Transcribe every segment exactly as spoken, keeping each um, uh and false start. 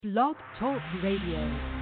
Blog Talk Radio.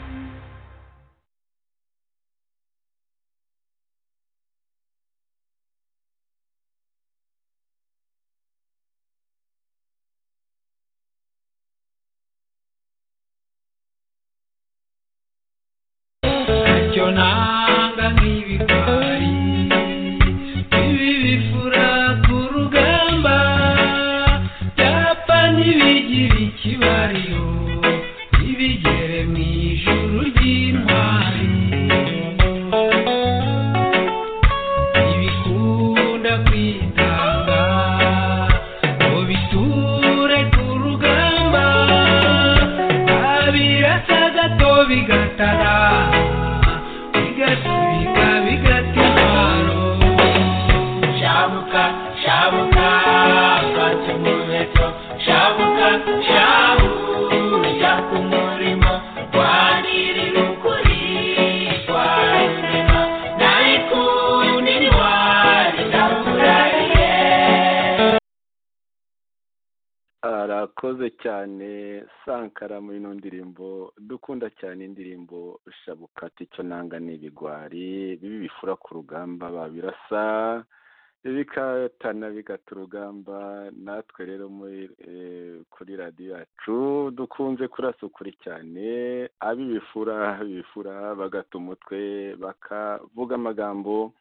arakoze cyane Sankara muri ino ndirimbo dukunda cyane, indirimbo shabuka ticyo nanga n'ibigwari bibi bifura ku rugamba babirasa bikatana bigata urugamba. Natwe rero muri kuri radiyo yacu dukunze kurasa ukuri cyane, abibifura bifura bagata umutwe bakavuga amagambo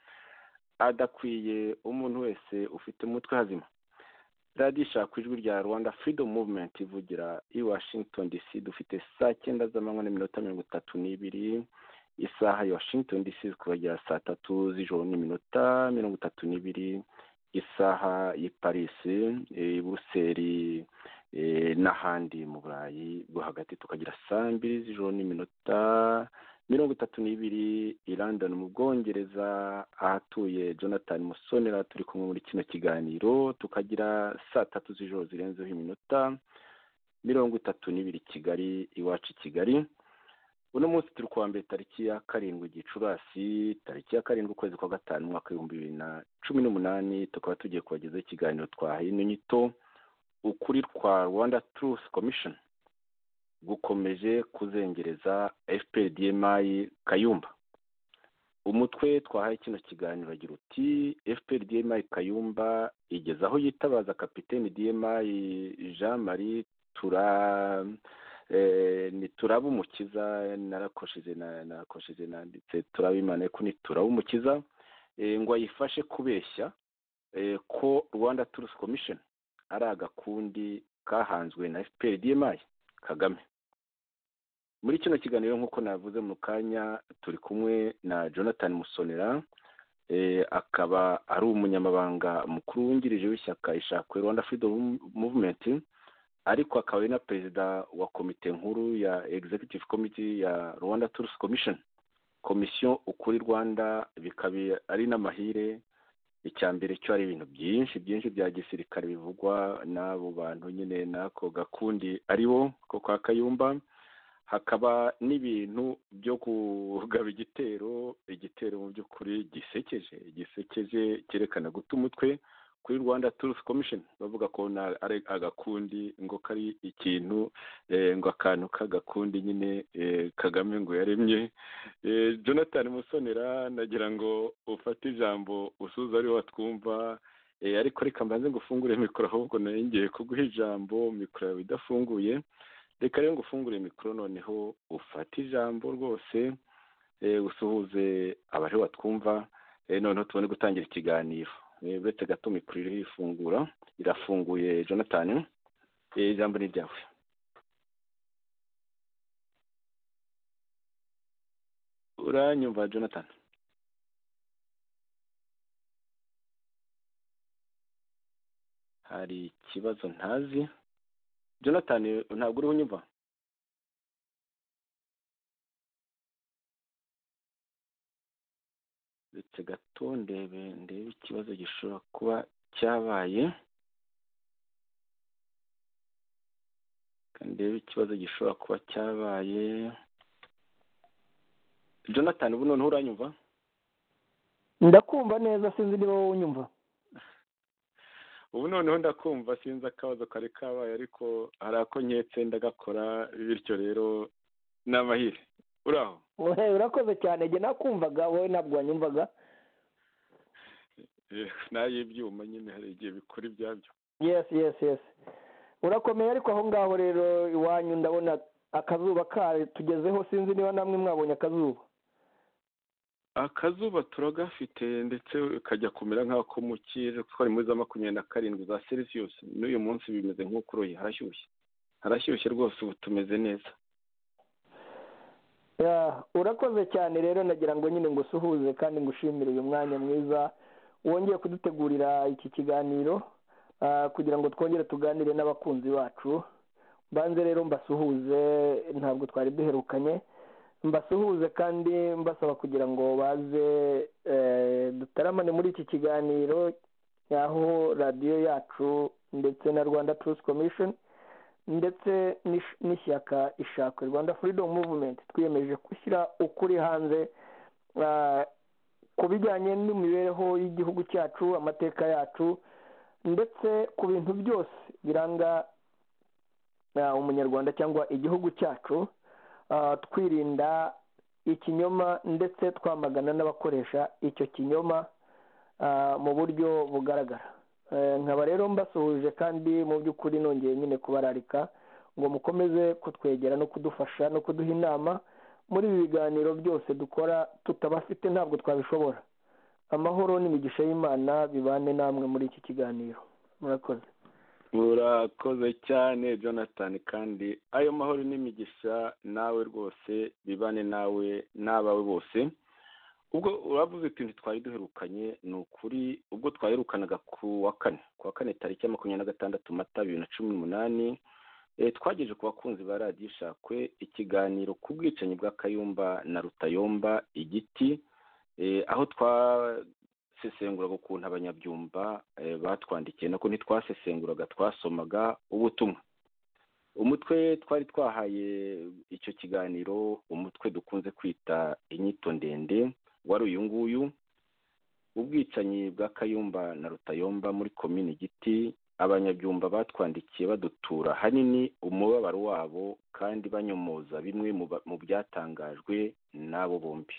adakwiye umuntu wese ufite umutwe hazima. radiyo ishaka ijwi rya Rwanda Freedom Movement ivugira i Washington D C. Dufite saa cyenda z'amanywa n'iminota mirongo itatu n'ibiri, isaha ya Washington D C kubagera saa tatu z'ijoro n'iminota mirongo itatu n'ibiri, isaha y'i Paris, i Buruseli n'ahandi mu Burayi bwo hagati tukagira saa mbiri z'ijoro n'iminota mirongo itatu n'ibiri, i London mu Bwongereza ahatuye Jonathan Musonera turi kumwe muri kino kiganiro tukagira saa tatu z'ijoro zirenzeho iminota mirongo itatu n'ibiri Kigali, iwacu Kigali. Uno munsi turi kuwa mbere tariki ya karindwi Gicurasi, tariki ya karindwi ukwezi kwa gatanu umwaka w'ibihumbi bibiri na cumi n'umunani, tukaba tugiye kubagezaho ikiganiro twahaye inyito ukuri kwa Rwanda Truth Commission gukomeje kuzengereza F P R D M I Kayumba. Umutwe twahaye kino kiganiro agira uti F P R D M I Kayumba igeze aho yitabaza kapiteni D M I Jean Marie Tura eh, ni turaba umukiza narakosheje na narakosheje nanditse turabimana ko ni turaba umukiza eh, ngo ayifashe kubeshya eh, ko Rwanda Truth Commission ari agakundi kahanzwe na F P R D M I Kagame. Muri kino kiganiro nk'uko navuze mu kanya turi kumwe na Jonathan Musonera, eh, akaba ari umunyamabanga mukuru wungirije w'ishyaka ishakwe Rwanda Freedom Movement, ariko akaba ari na perezida wa komite nkuru ya Executive Committee ya Rwanda Truth Commission, komisiyo ukuri Rwanda. Bikaba ari n'amahire icyambere cyo ari ibintu byinshi byinshi bya gisirikare bivugwa n'abo bantu nyine nako gakundi aribo ko kwa Kayumba. Hakaba n'ibintu byo kugaba igitero igitero mu by'ukuri gisekeje gisekeje cyerekana guta umutwe kuri Rwanda Truth Commission, bavuga ko ari agakundi ngo kari ikintu eh, ngo akantu k'agakundi nyine eh, Kagame ngo yaremye. eh, Jonathan Musonera nagira ngo ufate ijambo usuza ari watwumva, eh, ariko reka mbanze ngo ufungure mikoro ahubwo nayo ngiye kuguha ijambo, mikoro yawe idafunguye. Reka rero ngo ufungure mikoro noneho ufate ijambo rwose, eh, usuhuze abaje watwumva, eh, noneho tubone gutangira ikiganiro. Eh, uretse gato mikoro iri ifungura irafunguye. Jonathan, eh, ijambo ni ryawe. Uranyumva Jonathan? Hari ikibazo ntazi. Jonathan, ntabwo uriho unyumva? Uretse gato ndebe ndebe ikibazo gishobora kuba cyabaye, ndebe ikibazo gishobora kuba cyabaye. Jonathan, ubu noneho uranyumva? Ndakumva neza, sinzi niba wowe unyumva. ubu noneho ndakumva sinzi akabazo kari kabaye ariko hari ako nketse ndagakora bityo rero n'amahire uraho urakoze cyane njye nakumvaga wowe ntabwo wanyumvaga n'ay'ibyuma nyine hari igihe bikora ibyabyo yes yes yes urakomeye ariko aho ngaho rero iwanyu ndabona akazuba tugezeho sinzi niba namwe mwabonye akazuba akazuba turagafite ndetse kajya kumera nk'ako mu kirere twari muri za makumyabiri na karindwi za celsius n'uyu munsi bimeze nk'ukuroye harashyushye harashyushye rwose ubu tumeze neza urakoze cyane rero nagira ngo nyine ngo usuhuze kandi ngushimire uyu mwanya mwiza wongeye kudutegurira iki kiganiro kugira ngo twongere tuganire n'abakunzi bacu banze rero mbasuhuze ntabwo twari duherukanye mbasuhuze kandi mbasaba kugira ngo baze dutaramane muri iki kiganiro aho radiyo yacu ndetse na Rwanda Truth Commission ndetse n'ishyaka ishakwe Rwanda Freedom Movement twiyemeje gushyira ukuri hanze ku bijyanye n'imibereho y'igihugu cyacu amateka yacu ndetse ku bintu byose biranga umunyarwanda cyangwa igihugu cyacu twirinda ikinyoma ndetse twamagana n'abakoresha icyo kinyoma mu buryo bugaragara nkaba rero mbasuhuje kandi mu by'ukuri nongeye nyine kubararika ngo mukomeze kutwegera no kudufasha no kuduha inama muri ibi biganiro byose dukora tutabafite ntabwo twabishobora amahoro n'imigisha y'Imana bibane namwe muri iki kiganiro murakoze urakoze cyane Jonathan kandi ayo mahoro n'imigisha nawe rwose bibane nawe n'abawe bose ubwo uravuze uti ntitwari duherukanye ni ukuri ubwo twaherukanaga ku wa kane ku wa kane tariki ya makumyabiri na gatandatu mata bibiri na cumi n'umunani twagejeje ku bakunzi ba radiyo ishakwe ikiganiro ku bwicanyi bwa Kayumba na Rutayomba igiti aho twasesenguraga ukuntu abanyabyumba batwandikiye nako ntitwasesenguraga twasomaga ubutumwa umutwe twari twahaye icyo kiganiro umutwe dukunze kwita inyito ndende wari uyu nguyu ubwicanyi bwa Kayumba na Rutayomba muri komini Giti abanyabyumba batwandikiye badutura hanini umubabaro wabo kandi banyomoza bimwe mu byatangajwe n'abo bombi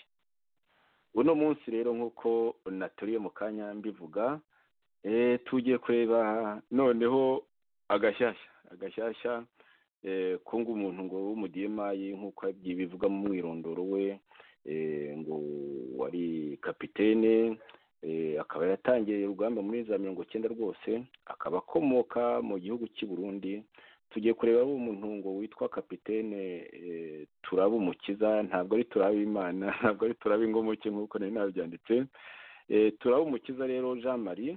uno munsi rero nk'uko naturiye mu kanya mbivuga tugiye kureba noneho agashyashya agashyashya kunga umuntu ngo w'umudiyemayi nk'uko bivuga mu mwirondoro we ngo wari kapitene akaba yatangiye urugamba muri za mirongo icyenda rwose akaba akomoka mu gihugu cy'i Burundi tugiye kureba umuntu ngo witwa kapitene Turaba Umukiza ntabwo ari Turaba Imana ntabwo ari Turaba Ingomuke nk'uko nari nabyanditse Turaba Umukiza rero Jean Marie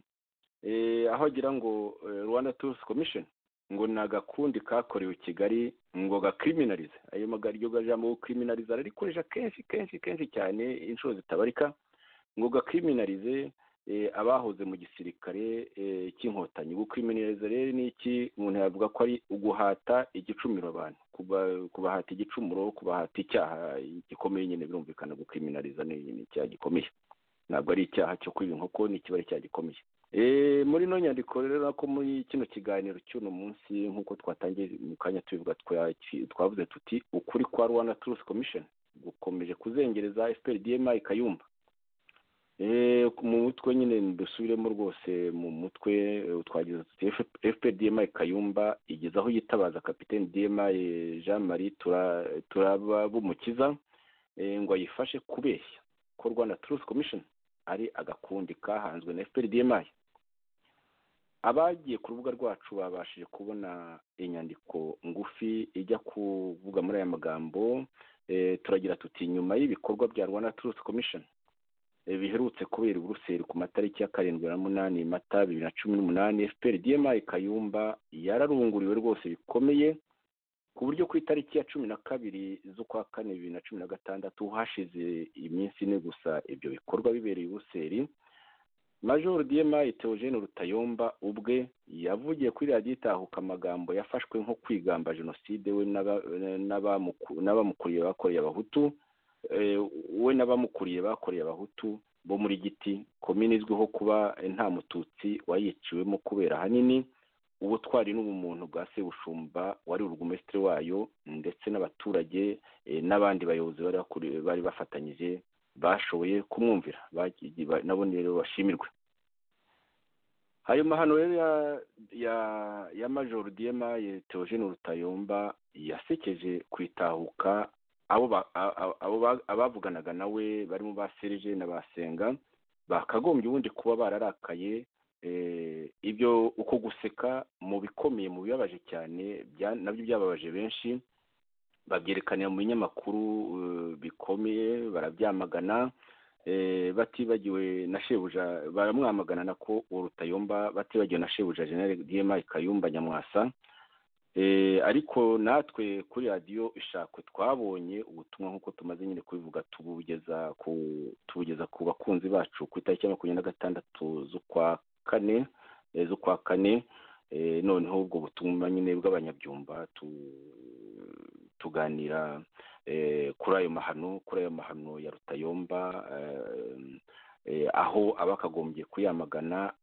aho agira ngo Rwanda Truth Commission ngo ni agakundi kakorewe i Kigali ngo gakriminalize ayo magaryo gajambo gukriminaliza arikoresha kenshi kenshi kenshi cyane inshuro zitabarika ngo gakriminalize abahoze mu gisirikare cy'inkotanyi gukriminaliza rero ni iki umuntu yavuga ko ari uguhata igicumuro abantu kubahata igicumuro kubahata icyaha gikomeye nyine birumvikana gukriminaliza ni icyaha gikomeye ntabwo ari icyaha cyo kwiba inkoko ni ikibari cyaha gikomeye muri no nyandiko rero ko muri kino kiganiro cy'uno munsi nk'uko twatangiye mu kanya tubivuga twavuze tuti ukuri kwa Rwanda Truth Commission gukomeje kuzengereza F P R D M I Kayumba mu mutwe nyine dusubiremo rwose mu mutwe twagize tuti F P R D M I Kayumba igeze aho yitabaza kapitene D M I Jean Marie Turaba Umukiza ngo ayifashe kubeshya ko Rwanda Truth Commission ari agakundi kahanzwe na F P R D M I abagiye ku rubuga rwacu babashije kubona inyandiko ngufi ijya kuvuga muri aya magambo turagira tuti nyuma y'ibikorwa bya Rwanda Truth Commission biherutse kubera i Buruseli ku matariki ya karindwi na munani mata bibiri na cumi n'umunani F P R D M I Kayumba yararunguriwe rwose bikomeye ku buryo ku itariki ya cumi na kabiri z'ukwa kane bibiri na cumi na gatandatu hashize iminsi ine gusa ibyo bikorwa bibereye i Buruseli Major D M I Theogene Rutayomba ubwe yavugiye kuri radiyo itahuka amagambo yafashwe nko kwigamba jenoside we n'abamukuriye bakoreye abahutu we n'abamukuriye bakoreye abahutu bo muri Giti, komine izwiho kuba nta mututsi wayiciwemo kubera ahanini ubutwari n'ubumuntu bwa Sebushumba wari urugumesitiri wayo, ndetse n'abaturage n'abandi bayobozi bari bafatanyije bashoboye kumwumvira, nabo rero bashimirwe. Ayo mahano rero ya ya ya Major D M I Theogene Rutayomba yasekeje kwitahuka abo abo abavuganaga nawe barimo ba Serge na Basenga bakagombye ubundi kuba bararakaye. Ibyo uko guseka mu bikomeye mu bibabaje cyane nabyo byababaje benshi, babyerekanira mu binyamakuru bikomeye, barabyamagana, batibagiwe na shebuja, baramwamagana nako Rutayomba, batibagiwe na shebuja General D M I Kayumba Nyamwasa. Ariko natwe kuri radiyo Ishakwe twabonye ubutumwa nk'uko tumaze nyine kubivuga, tubugeza ku tubugeza ku bakunzi bacu ku itariki ya makumyabiri na gatandatu z'ukwa kane z'ukwa kane noneho ubwo butumwa nyine bw'abanyabyumba tuganira kuri ayo mahano kuri ayo mahano ya Rutayomba, aho abakagombye kuyamagana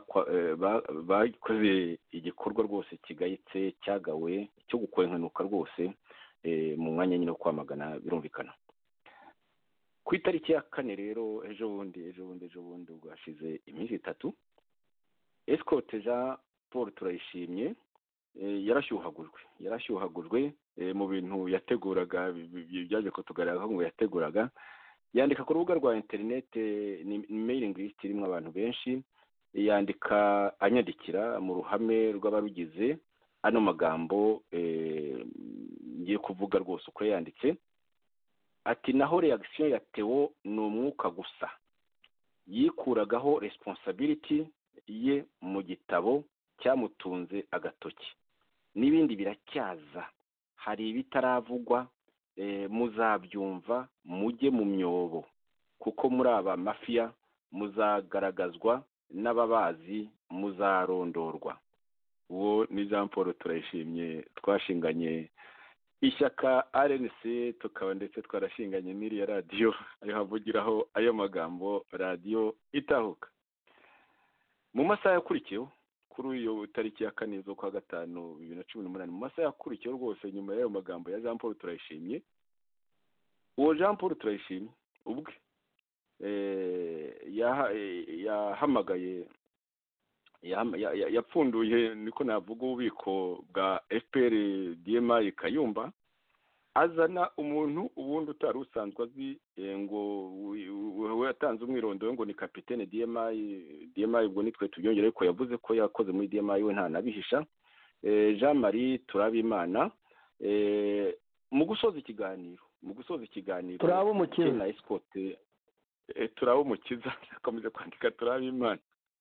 bakoze igikorwa rwose kigayitse cyagawe cyo gukwenkwenuka rwose mu mwanya nyine wo kwamagana birumvikana. Ku itariki ya kane rero ejo bundi ejo bundi ejo bundi ubwo hashize iminsi itatu, Escote Jean Paul Turayishimye yarashyuhagujwe yarashyuhagujwe mu bintu yateguraga byaje kutugaragara ngo yateguraga, yandika ku rubuga rwa internet ni mailing list irimo abantu benshi, yandika anyandikira mu ruhame rw'abarugize ano magambo ngiye kuvuga rwose uko yanditse, ati naho reaction ya Theo ni umwuka gusa, yikuragaho responsibility ye mu gitabo cyamutunze agatoki, n'ibindi biracyaza, hari ibitaravugwa, muzabyumva mujye mu myobo, kuko muri aba mafia muzagaragazwa n'ababazi, muzarondorwa. Uwo ni Jean Paul Turayishimye, twashinganye ishyaka R N C, tukaba ndetse twarashinganye n'iriya radiyo ariho havugiraho ayo magambo, radiyo Itahuka. Mu masaha yakurikiyeho kuri iyo tariki ya kane z'ukwa gatanu bibiri na cumi n'umunani, mu masaha yakurikiyeho rwose nyuma y'ayo magambo ya Jean Paul Turayishimye, uwo Jean Paul Turayishimye ubwe yahamagaye yapfunduye niko navuga ububiko bwa F P R D M I Kayumba, azana umuntu ubundi utari usanzwe azi, ngo we yatanze umwirondoro ngo ni kapitene D M I D M I, ubwo nitwe tubyongera ko yavuze ko yakoze muri D M I we nta nabihisha, Jean Marie Turabimana. Mu gusoza ikiganiro mu gusoza ikiganiro turaba umukiza na Escote turaba umukiza akomeza kwandika Turabimana,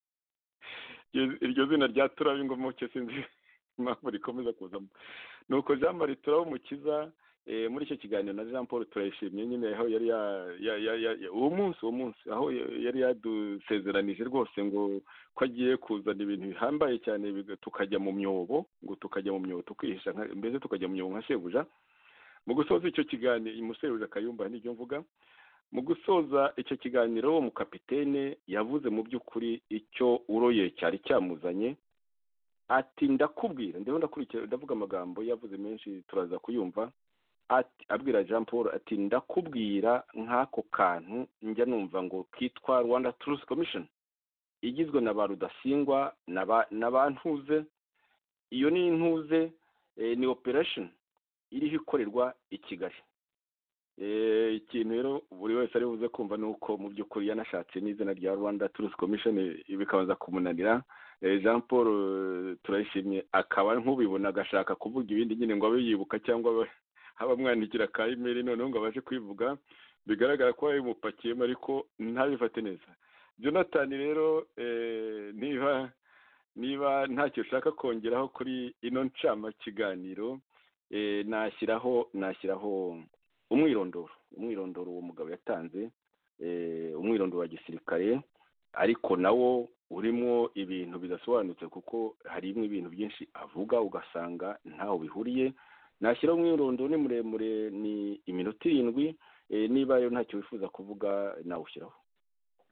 iryo zina rya Turabingomoke sinzi impamvu rikomeza kuzamo. Nuko Jean Marie Turaba umukiza muri icyo kiganiro na Jean Paul Turayishimye nyine aho yari uwo munsi uwo munsi aho yari yadusezeranije rwose ngo ko agiye kuzana ibintu bihambaye cyane, tukajya mu myobo ngo tukajya mu myobo tukihisha, mbese tukajya mu myobo nka shebuja. Mu gusoza icyo kiganiro imuseruja Kayumba n'ibyo mvuga, mu gusoza icyo kiganiro uwo mukapitene yavuze mu by'ukuri icyo uroye cyari cyamuzanye, ati ndakubwira ndiho ndakurikira ndavuga amagambo yavuze menshi turaza kuyumva, ati abwira Jean Paul ati ndakubwira nk'ako kantu njya numva ngo kitwa Rwanda Truth Commission, igizwe na ba Rudasingwa na ba Ntuze. Iyo ni Ntuze ni operation iriho ikorerwa i Kigali. Ikintu rero buri wese ari buze kumva nuko mu by'ukuri yanashatse n'izina rya Rwanda Truth Commission bikabanza kumunanira. Jean Paul Turayishimye akaba nk'ubibona agashaka kuvuga ibindi nyine ngo abe yibuka cyangwa abamwandikira ka email noneho ngo abaje kwivuga, bigaragara ko yamupakiyemo ariko ntabifate neza. Jonathan rero niba niba ntacyo ushaka kongeraho kuri ino ncama kiganiro, nashyiraho nashyiraho umwirondoro umwirondoro uwo mugabo yatanze, umwirondoro wa gisirikare, ariko nawo urimo ibintu bidasobanutse kuko harimo ibintu byinshi avuga ugasanga ntaho bihuriye. Nashyiraho umwirondoro ni muremure, ni iminota irindwi, niba yo ntacyo wifuza kuvuga nawushyiraho.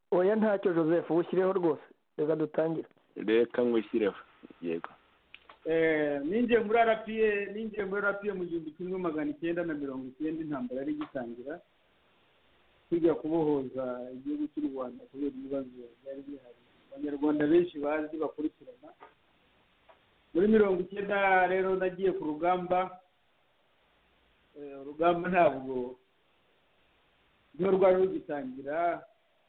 oya ntacyo Joseph ushyireho rwose reka dutangire. reka ngwishyireho yego. ninjiye muri arapiye ninjiye muri arapiye mu gihumbi kimwe magana icyenda na mirongo icyenda intambara yari igitangira tujya kubohoza igihugu cy'u Rwanda kubera ibibazo byari bihari abanyarwanda benshi bazi bakurikirana. Muri mirongo icyenda rero nagiye ku rugamba. Urugamba ntabwo niyo rwari rugitangira.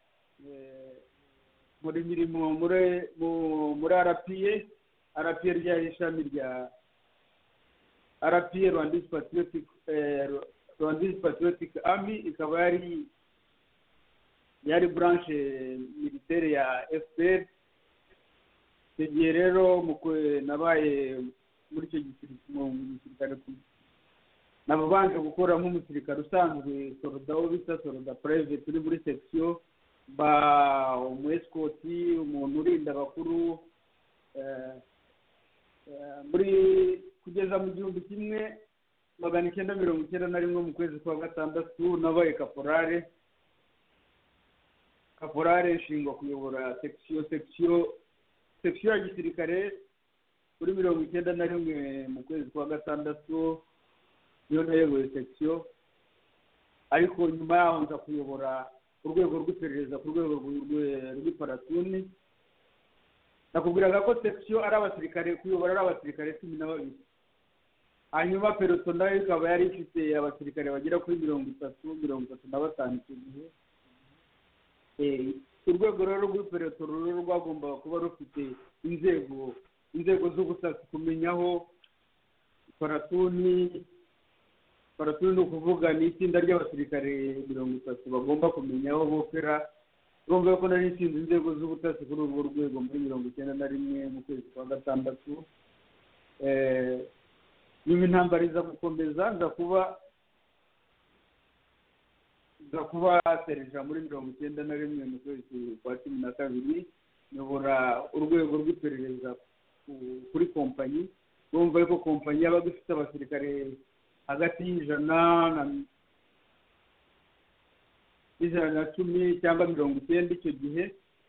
muri mirimo muri muri arapiye arapiye ryari ishami rya arapiye Rwandese Patriotic Rwandese Patriotic Army, ikaba yari yari branche militaire ya F P R. icyo gihe rero nabaye muri icyo gisirikare nabanje gukora nk'umusirikare usanzwe soroda wo bita soroda private uri muri section ba umu escort umuntu urinda abakuru muri kugeza mu gihumbi kimwe magana icyenda mirongo icyenda na rimwe mu kwezi kwa gatandatu nabaye kaporale kaporale nshingwa kuyobora section section section ya gisirikare kuri mirongo icyenda na rimwe mu kwezi kwa gatandatu niyo nayoboye section, ariko nyuma yaho nza kuyobora urwego rw'iperereza ku rwego rw'iparatuni. nakubwiraga ko section ari abasirikare kuyobora ari abasirikare cumi na babiri, hanyuma peloton nayo ikaba yari ifite abasirikare bagera kuri mirongo itatu mirongo itatu na batanu icyo gihe. urwego rero rw'ipeloton rero rwagombaga kuba rufite inzego inzego z'ubutasi, kumenya aho paratuni paratuni ni ukuvuga ni itsinda ry'abasirikare mirongo itatu bagomba kumenya aho bokera. urumva ko nari ishinzwe inzego z'ubutasi kuri urwo rwego muri mirongo icyenda na rimwe mu kwezi kwa gatandatu. nyuma intambara iza gukomeza nza kuba nza kuba serija muri mirongo icyenda na rimwe mu kwezi kwa cumi na kabiri nyobora urwego rw'iperereza kuri kompanyi. urumva ko kompanyi yabaga ifite abasirikare hagati y'ijana ijana na cumi cyangwa mirongo icyenda. icyo gihe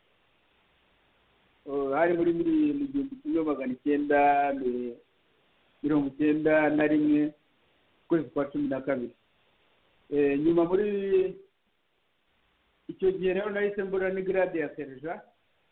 hari muri mu gihumbi kimwe magana icyenda mirongo icyenda na rimwe ukwezi kwa cumi na kabiri. nyuma muri icyo gihe rero nahise mbura n'igrade ya serija.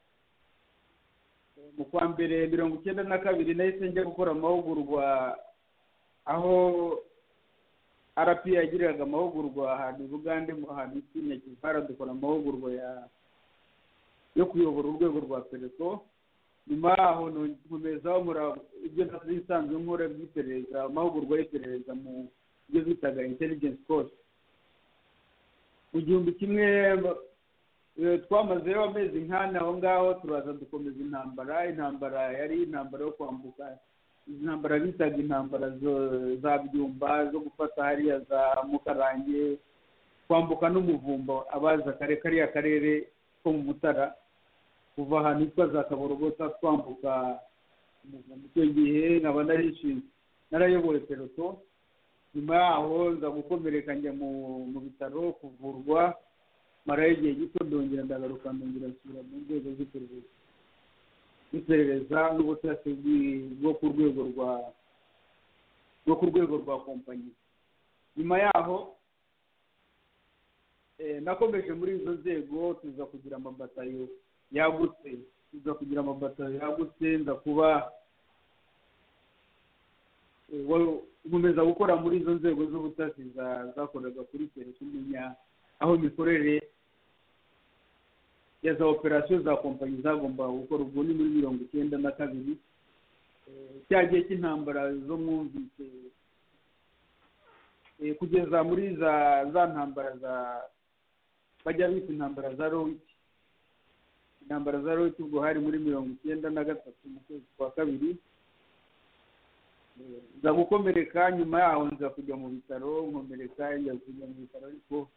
mu kwa mbere mirongo icyenda na kabiri nahise njya gukora amahugurwa aho arapi yagiriraga amahugurwa ahantu i Bugande mu hantu i Nyakivara dukora amahugurwa yo kuyobora urwego rwa peloton. nyuma aho nkomezaho muri ibyo nsanzwe nkora by'iperereza, amahugurwa y'iperereza mu byo bitaga intelligence course. mu gihumbi kimwe twamazeyo amezi nk'ane aho ngaho turaza dukomeza intambara. intambara yari intambara yo kwambuka, intambara bitaga intambara za byumba zo gufata hariya za Mukarange, kwambuka n'umuvumba abaza kare kariya karere ko mu Mutara, kuva ahantu hitwa za Kaborogota twambuka umuvumba. icyo gihe nkaba narishinzwe narayoboye peloton. nyuma yaho nza gukomereka njya mu bitaro kuvurwa, marayo igihe gito ndongera ndagaruka ndongera nsubira mu nzego z'iperereza iperereza n'ubutasi bwo ku rwego rwa bwo ku rwego rwa kompanyi. nyuma yaho nakomeje muri izo nzego tuza kugira amabatayo yagutse tuza kugira amabatayo yagutse nza kuba nkomeza gukora muri izo nzego z'ubutasi zakoraga kuri kere kumenya aho imikorere ya za operasiyo za kompanyi zagomba gukora. ubwo ni muri mirongo icyenda na kabiri cya gihe cy'intambara zo mwumvise kugeza muri za za ntambara za bajya bita intambara za Rowiti. intambara za Rowiti ubwo hari muri mirongo icyenda na gatatu mu kwezi kwa kabiri. nza gukomereka, nyuma yaho nza kujya mu bitaro nkomereka njya kujya mu bitaro, ariko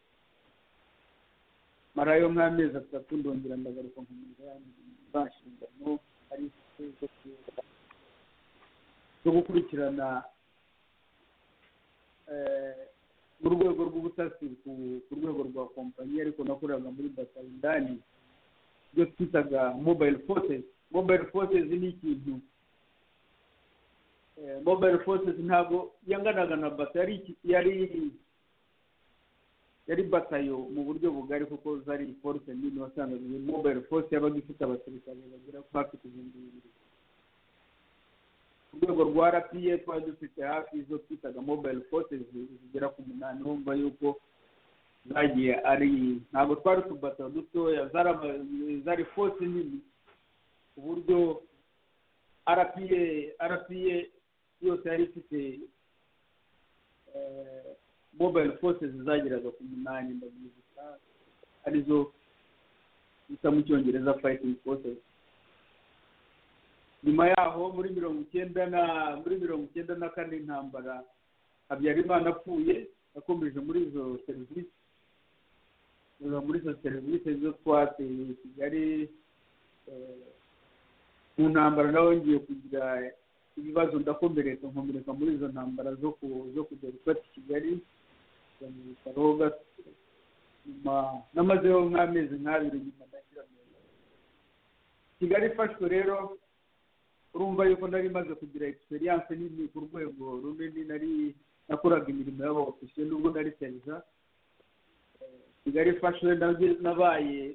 marayo nk'amezi atatu ndongera ndagaruka nkomeza banshingano ari zo gukurikirana mu rwego rw'ubutasi ku rwego rwa kompanyi, ariko nakoraga muri batayo indani ibyo twitaga mobile forces. Mobile forces ni ikintu mobile forces ntabwo yanganaga na bata, yari yari yari batayo mu buryo bugari kuko zari force nini wasangaga mobile force yabaga ifite abasirikare bagera ku hafi ibihumbi bibiri. Ku rwego rwa R P A twari dufite hafi izo twitaga mobile forces zigera ku munani. Urumva yuko zagiye ari ntabwo twari tubata dutoya, zari force nini ku buryo R P A R P A yose yari ifite mobile forces zageraga ku munani ndabyibuka, arizo bita mu cyongereza fighting forces. Nyuma yaho muri mirongo icyenda na muri mirongo icyenda na kane intambara Habyarimana apfuye, yakomeje muri izo serivisi muri izo serivisi zo twateye Kigali. Mu ntambara nawe ngiye kugira ibibazo ndakomereka nkomereka muri izo ntambara zo zo kujya gufata Kigali mu Karoga. Nyuma namazeho nk'amezi nk'abiri nyuma ndashyira neza Kigali ifashwe. Rero urumva yuko nari maze kugira experience nini ku rwego runini, nari nakoraga imirimo y'abofisiye nubwo nari serija. Kigali ifashwe nabaye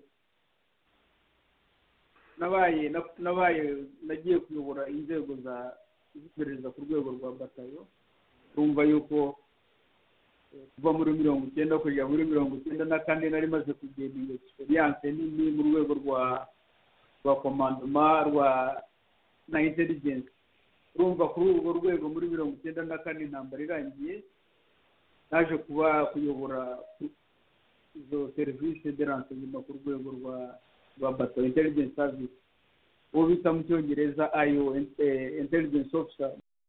nabaye nabaye nagiye kuyobora inzego za iperereza ku rwego rwa batayo. Urumva yuko kuva muri mirongo icyenda kugera muri mirongo icyenda na kane nari maze kugenda experience nini mu rwego rwa rwa commandement rwa na intelligence. Urumva kuri urwo rwego muri mirongo icyenda na kane intambara irangiye, naje kuba kuyobora izo serivisi de renseignement ku rwego rwa rwa bato intelligence service, uwo bita mu cyongereza I O, intelligence officer.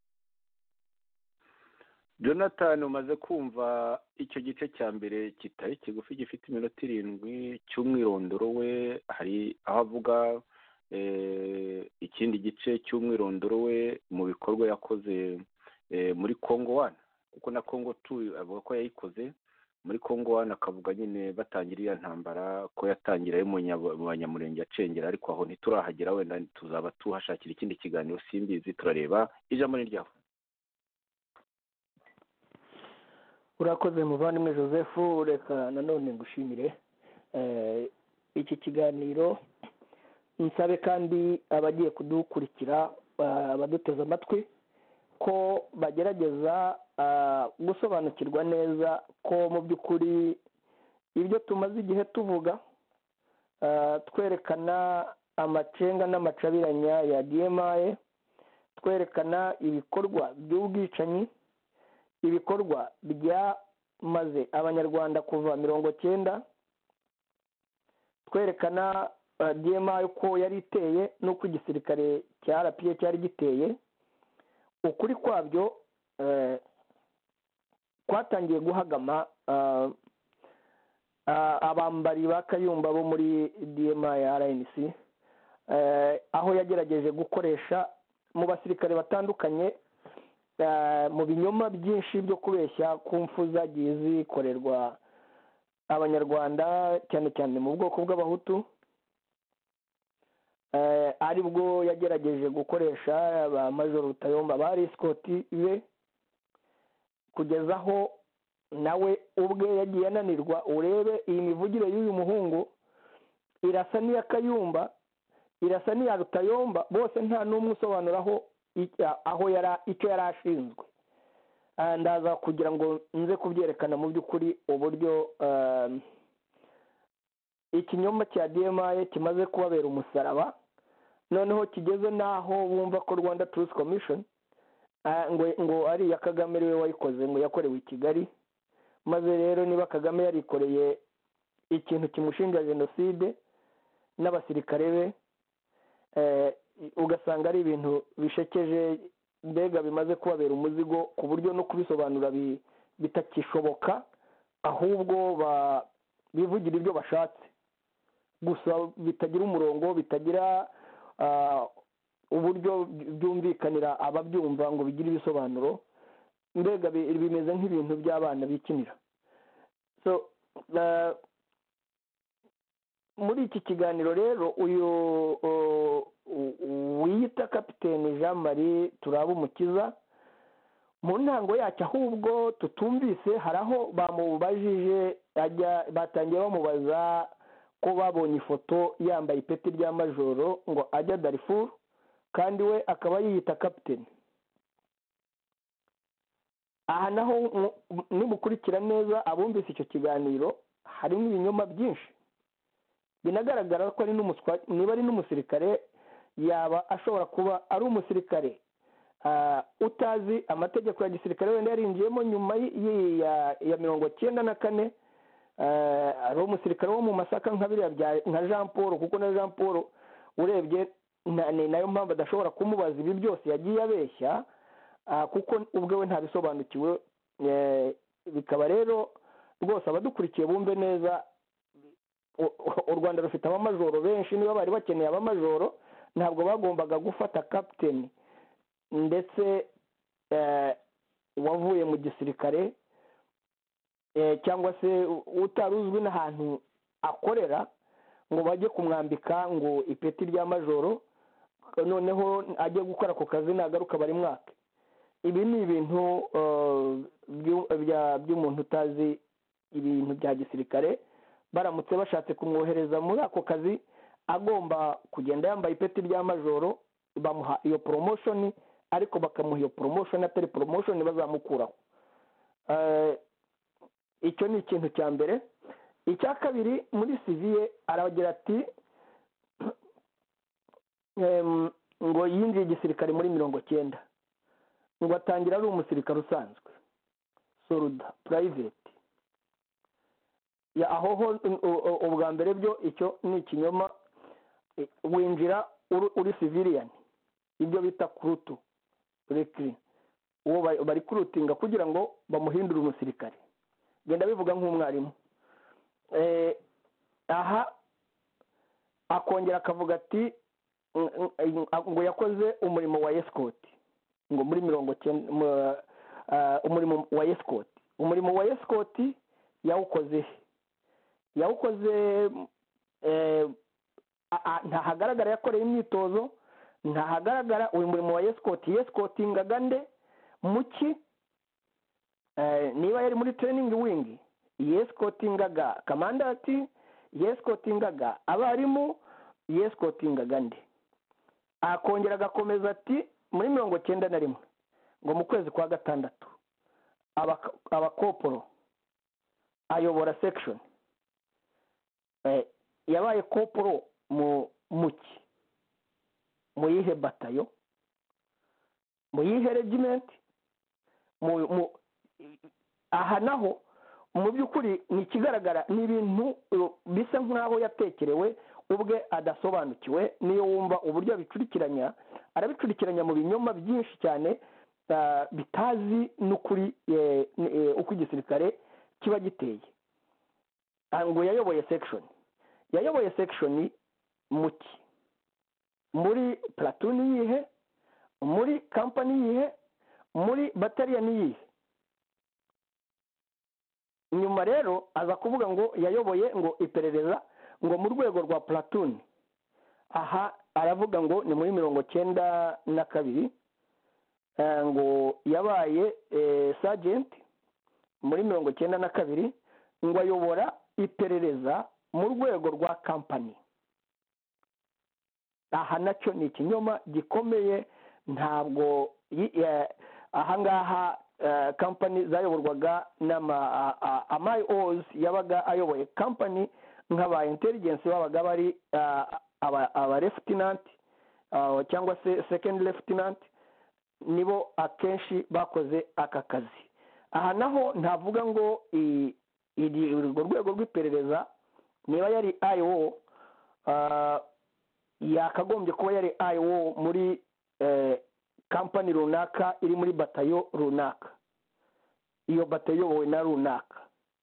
Jonathan, umaze kumva icyo gice cya mbere kitari kigufi gifite iminota irindwi cy'umwirondoro we. Hari aho avuga ikindi gice cy'umwirondoro we mu bikorwa yakoze muri Congo One, kuko na Congo Two avuga ko yayikoze. Muri Congo One akavuga nyine batangira iya ntambara ko yatangira mu banyamurenge acengera, ariko aho ntiturahagera, wenda tuzaba tuhashakira ikindi kiganiro simbizi, turareba ijambo ni ryaho. Urakoze muvandimwe Joseph, reka nanone ngushimire iki kiganiro. Nsabe kandi abagiye kudukurikira abaduteze amatwi ko bagerageza gusobanukirwa neza ko mu by'ukuri ibyo tumaze igihe tuvuga twerekana amacenga n'amacabiranya ya D M I, twerekana ibikorwa by'ubwicanyi, ibikorwa byamaze abanyarwanda kuva mirongo cyenda, twerekana D M I uko yari iteye n'uko igisirikare cya R P A cyari giteye. Ukuri kwabyo kwatangiye guhagama abambari ba Kayumba bo muri D M I R N C, aho yagerageje gukoresha mu basirikare batandukanye mu binyoma byinshi byo kubeshya ku mfu zagiye zikorerwa abanyarwanda cyane cyane mu bwoko bw'abahutu. Ari bwo yagerageje gukoresha ba Major Rutayomba ba Scott be, kugeza aho nawe ubwe yagiye ananirwa. Urebe iyi mivugire y'uyu muhungu irasa n'iya Kayumba, irasa n'iya Rutayomba, bose nta n'umwe usobanuraho aho yari icyo yari ashinzwe. Ndaza kugira ngo nze kubyerekana mu by'ukuri uburyo ikinyoma cya D M I kimaze kubabera umusaraba, noneho kigeze n'aho bumva ko Rwanda Truth Commission ngo ngo ari ya Kagame we wayikoze, ngo yakorewe i Kigali. Maze rero niba Kagame yarikoreye ikintu kimushinja jenoside n'abasirikare be, ugasanga ari ibintu bishekeje, mbega bimaze kubabera umuzigo ku buryo no kubisobanura bitakishoboka, ahubwo bivugira ibyo bashatse gusa, bitagira umurongo, bitagira uburyo byumvikanira ababyumva ngo bigire ibisobanuro, mbega bimeze nk'ibintu by'abana bikinira. So muri iki kiganiro rero uyu wiyita kapiteni Jean Marie Turabumukiza mu ntango yacyo ahubwo tutumvise hari aho bamubajije ajya batangiye bamubaza ko babonye ifoto yambaye ipeti rya majoro ngo ajya Darfur kandi we akaba yiyita kapiteni. Aha naho nimukurikira neza abumvise icyo kiganiro harimo ibinyoma byinshi binagaragara ko ari n'umuswa niba ari n'umusirikare yaba ashobora kuba ari umusirikare utazi amategeko ya gisirikare wenda yarinjiyemo nyuma ya mirongo cyenda na kane ari umusirikare wo mu Masaka nka biriya nka Jean Paul kuko na Jean Paul urebye ni nayo mpamvu adashobora kumubaza ibi byose yagiye abeshya kuko ubwo we ntabisobanukiwe. Bikaba rero rwose abadukurikiye bumve neza u Rwanda rufite abamajoro benshi niba bari bakeneye abamajoro ntabwo bagombaga gufata kapiteni ndetse wavuye mu gisirikare cyangwa se utaruzwi n'ahantu akorera ngo bajye kumwambika ngo ipeti rya majoro noneho ajye gukora ako kazi nagaruka bari mwaka. Ibi ni ibintu by'umuntu utazi ibintu bya gisirikare. Baramutse bashatse kumwohereza muri ako kazi agomba kugenda yambaye ipeti rya majoro bamuha iyo promotion ariko bakamuha iyo promotion atari promotion bazamukuraho. Icyo ni ikintu cya mbere. Icya kabiri muri civile aragira ati ngo yinjiye igisirikare muri mirongo cyenda ngo atangira ari umusirikare usanzwe soruda private ya aho ubwa mbere byo icyo ni ikinyoma. Winjira uri civilian ibyo bita kurutu rekri uwo bari kurutinga kugira ngo bamuhindure umusirikare. Genda bivuga nk'umwarimu. Aha akongera akavuga ati ngo yakoze umurimo wa escort ngo muri mirongo cyenda umurimo wa escort umurimo wa escort yawukoze yawukoze ntahagaragara yakoreye imyitozo ntahagaragara uyu murimo wa escort escortingaga nde muki niba yari muri training wing escortingaga kamandati escortingaga abarimu escortingaga nde. Akongera agakomeza ati muri mirongo cyenda na rimwe ngo mu kwezi kwa gatandatu abakoporo ayobora section yabaye koporo mu muki mu yihe batayo mu yihe regiment mu aha naho mu by'ukuri ni ikigaragara ni ibintu bisa nk'aho yatekerewe ubwe adasobanukiwe. Niyo wumva uburyo abicurikiranya arabicurikiranya mu binyoma byinshi cyane bitazi n'ukuri uko igisirikare kiba giteye. Ngo yayoboye section yayoboye section muki muri platoon yihe muri company yihe muri battalion yihe. Nyuma rero aza kuvuga ngo yayoboye ngo iperereza ngo mu rwego rwa platoon. Aha aravuga ngo ni muri mirongo cyenda na kabiri ngo yabaye sergeant muri mirongo cyenda na kabiri ngo ayobora iperereza mu rwego rwa company. Aha nacyo ni ikinyoma gikomeye. Ntabwo ahangaha company zayoborwaga n'ama ama I Os yabaga ayoboye company nk'aba intelligence babaga bari aba lieutenant cyangwa se second lieutenant nibo akenshi bakoze aka kazi. Aha naho ntavuga ngo urwo rwego rw'iperereza niba yari I O yakagombye kuba yari I O muri company runaka iri muri batayo runaka. Iyo batayo yobowe na runaka.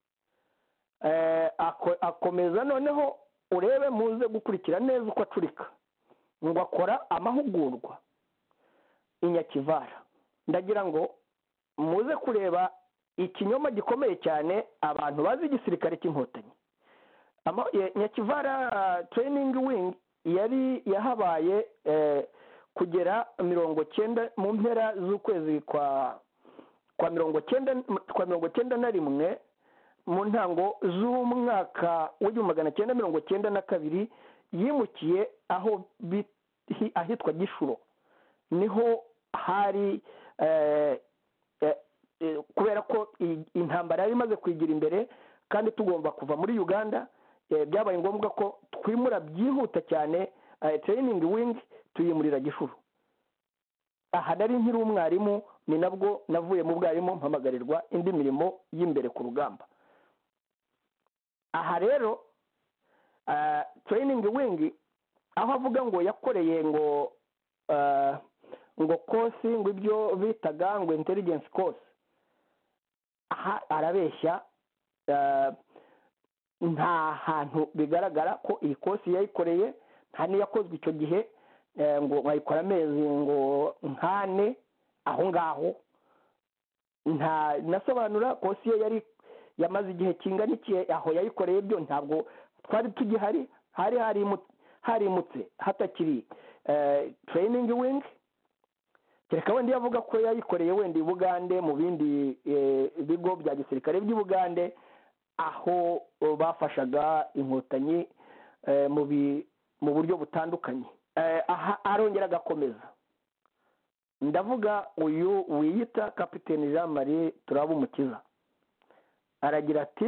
Akomeza noneho urebe muze gukurikira neza uko acurika ngo akora amahugurwa inyakivara. Ndagira ngo muze kureba ikinyoma gikomeye cyane abantu bazi igisirikare cy'inkotanyi. Nyakivara training wing yari yahabaye kugera mirongo cyenda mu mpera z'ukwezi kwa kwa mirongo cyenda kwa mirongo cyenda na rimwe mu ntango z'umwaka w'igihumbi magana cyenda mirongo cyenda na kabiri yimukiye aho ahitwa Gishuro. Niho hari kubera ko intambara yari imaze kwigira imbere kandi tugomba kuva muri Uganda, byabaye ngombwa ko twimura byihuta cyane training wing tuyimurira Gishuro. Aha nari nkiri umwarimu, ni nabwo navuye mu bwarimu mpamagarirwa indi mirimo y'imbere ku rugamba. Aha rero training wing aho avuga ngo yakoreye ngo ngo kosi ngo ibyo bitaga ngo intelligence course, aha arabeshya. Nta hantu bigaragara ko iyi kosi yayikoreye, nta niyakozwe icyo gihe ngo bayikora amezi ngo nkane aho ngaho. Nta nasobanura kosi ye yari yamaze igihe kingana iki aho yayikoreye, byo ntabwo twari tugihari, hari harimutse hatakiri training wing. Kereka wenda yavuga ko yayikoreye wenda i Bugande mu bindi bigo bya gisirikare by'i Bugande aho bafashaga inkotanyi mu buryo butandukanye. Aha arongera agakomeza, ndavuga uyu wiyita Kapiteni Jean Marie Turabumukiza, aragira ati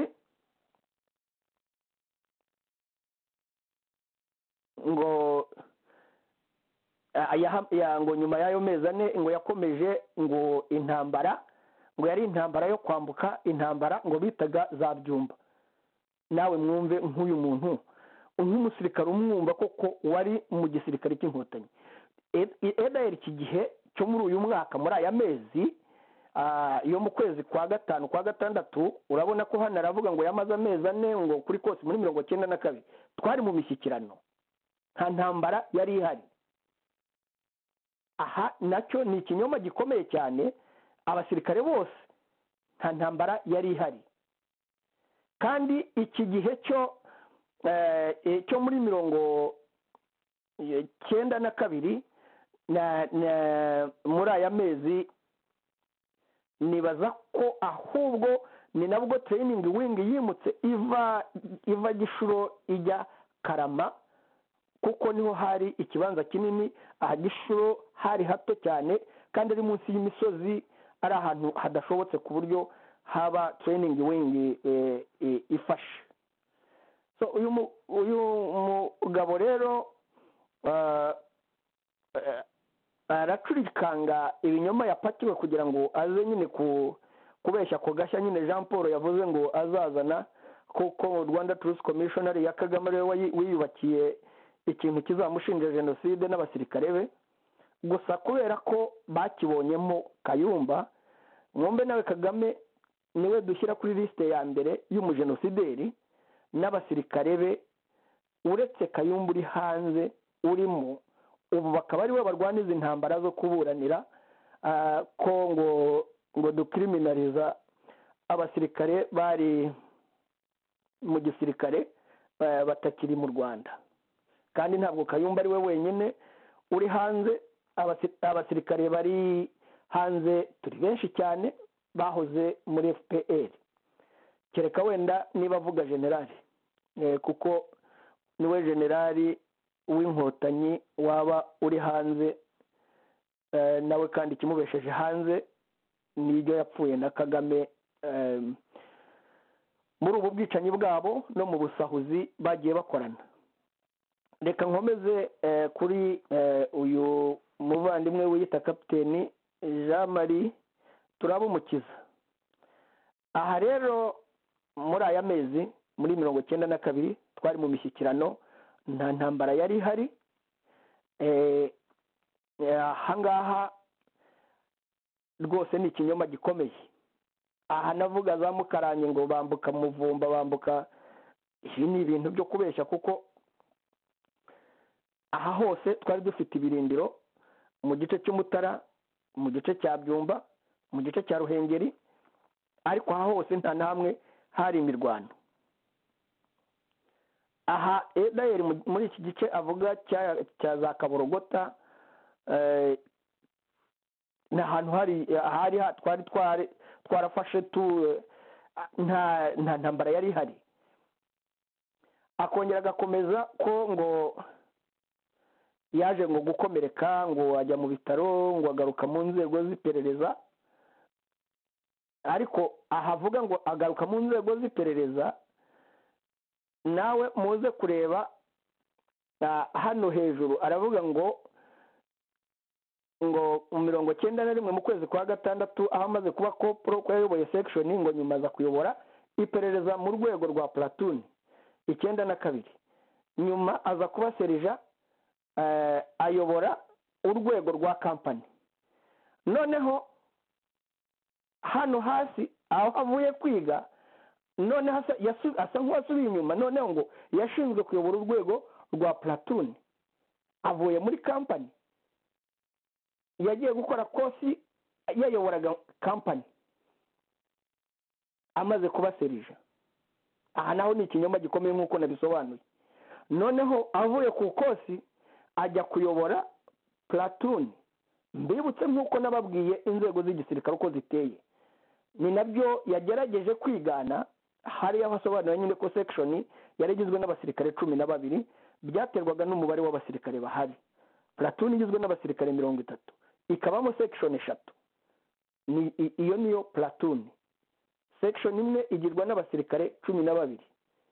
ngo ngo nyuma y'ayo mezi ane ngo yakomeje ngo intambara, ngo yari intambara yo kwambuka, intambara ngo bitaga za Byumba. Nawe mwumve nk'uyu muntu nk'umusirikare umwumva koko wari mu gisirikare cy'inkotanyi. Edayeri iki gihe cyo muri uyu mwaka muri aya mezi yo mu kwezi kwa gatanu kwa gatandatu, urabona ko hano aravuga ngo yamaze amezi ane ngo kuri kose muri mirongo cyenda na kabiri twari mu mishyikirano, nta ntambara yari ihari. Aha nacyo ni ikinyoma gikomeye cyane. Abasirikare bose nta ntambara yari ihari, kandi iki gihe cyo cyo muri mirongo cyenda na kabiri muri aya mezi nibaza ko ahubwo ni nabwo training wing yimutse iva iva Gishuro ijya Karama, kuko niho hari ikibanza kinini. Aha Gishuro hari hato cyane kandi ari munsi y'imisozi, ari ahantu hadashobotse ku buryo haba training wing ifashe. So uyu uyu mugabo rero aracurikanga ibinyoma yapakiwe kugira ngo aze nyine kubeshya ko gashya nyine Jean Paul yavuze ngo azazana, kuko Rwanda Truth Commissioner ya Kagame rero wiyubakiye ikintu kizamushinja jenoside n'abasirikare be. Gusa kubera ko bakibonyemo Kayumba, mwumve nawe Kagame niwe dushyira kuri liste ya mbere y'umujenosideri, n'abasirikare be uretse Kayumba uri hanze urimo, ubu bakaba ari we barwaniza intambara zo kuburanira ko ngo ngo dukriminaliza abasirikare bari mu gisirikare batakiri mu Rwanda. Kandi ntabwo Kayumba ari we wenyine uri hanze, abasirikare bari hanze turi benshi cyane bahoze muri F P R. Kereka wenda niba avuga generali, kuko niwe generali w'inkotanyi waba uri hanze nawe, kandi kimubesheje hanze nibyo yapfuye na Kagame muri ubu bwicanyi bwabo no mu busahuzi bagiye bakorana. Reka nkomeze kuri uyu muvandimwe wiyita Kapiteni Jean Marie Turabumukiza. Aha rero muri aya mezi muri mirongo cyenda na kabiri twari mu mishyikirano, nta ntambara yari ihari. Aha ngaha rwose ni ikinyoma gikomeye. Aha navuga za Mukarange ngo bambuka Muvumba, bambuka, ibi ni ibintu byo kubeshya, kuko aha hose twari dufite ibirindiro mu gice cy'Umutara, mu gice cya Byumba, mu gice cya Ruhengeri, ariko aha hose nta namwe hari imirwano. aha edayeri muri iki gice avuga cya za kaborogota ni ahantu hari hari twari twari twarafashe tu nta nta ntambara yari ihari. Akongera agakomeza ko ngo yaje ngo gukomereka, ngo ajya mu bitaro, ngo agaruka mu nzego z'iperereza, ariko ahavuga ngo agaruka mu nzego z'iperereza, nawe muze kureba hano hejuru aravuga ngo ngo mu mirongo cyenda na rimwe mu kwezi kwa gatandatu aho amaze kuba kopro ko yayoboye section, ngo nyuma aza kuyobora iperereza mu rwego rwa platoon icyenda na kabiri, nyuma aza kuba serija ayobora urwego rwa company. Noneho hano hasi aho avuye kwiga noneho asa nk'uwasubiye inyuma, noneho ngo yashinzwe kuyobora urwego rwa platoon avuye muri company, yagiye gukora kosi yayoboraga company amaze kuba serija. Aha naho ni ikinyoma gikomeye nk'uko nabisobanuye. Noneho avuye ku kosi ajya kuyobora platoon. Mbibutse nk'uko nababwiye inzego z'igisirikare uko ziteye, ni nabyo yagerageje kwigana. Hari aho asobanura nyine ko section yari igizwe n'abasirikare cumi na babiri, byaterwaga n'umubare w'abasirikare bahari. Platoon igizwe n'abasirikare mirongo itatu, ikabamo section eshatu. Ni iyo niyo platoon. Section imwe igirwa n'abasirikare cumi na babiri,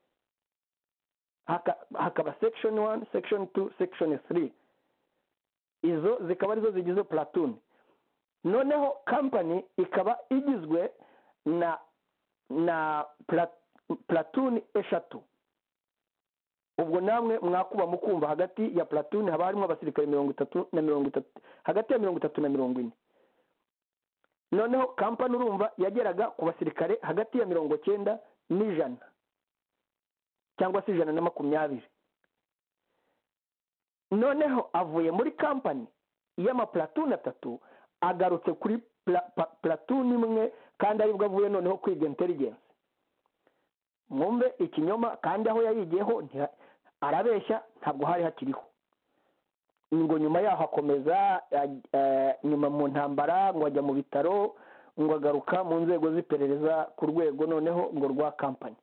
haka hakaba section one, section two, section three. Izo zikaba arizo zigize platoon. Noneho company ikaba igizwe na na plat, platoon eshatu. Ubwo namwe mwakuba mukumva hagati ya platoon haba harimo abasirikare mirongo itatu na mirongo itatu, hagati ya mirongo itatu na mirongo ine. Noneho company urumva yageraga ku basirikare hagati ya mirongo cyenda n'ijana cyangwa se ijana na makumyabiri. Noneho avuye muri company y'ama platoon atatu agarutse kuri pla, pa, platoon imwe, kandi aribwo avuye noneho kwiga intelligence. Mwumve ikinyoma, kandi aho yayigiyeho arabeshya, ntabwo hari hakiriho. Ngo nyuma yaho akomeza nyuma mu ntambara, ngo ajya mu bitaro, ngo agaruka mu nzego z'iperereza ku rwego noneho ngo rwa company.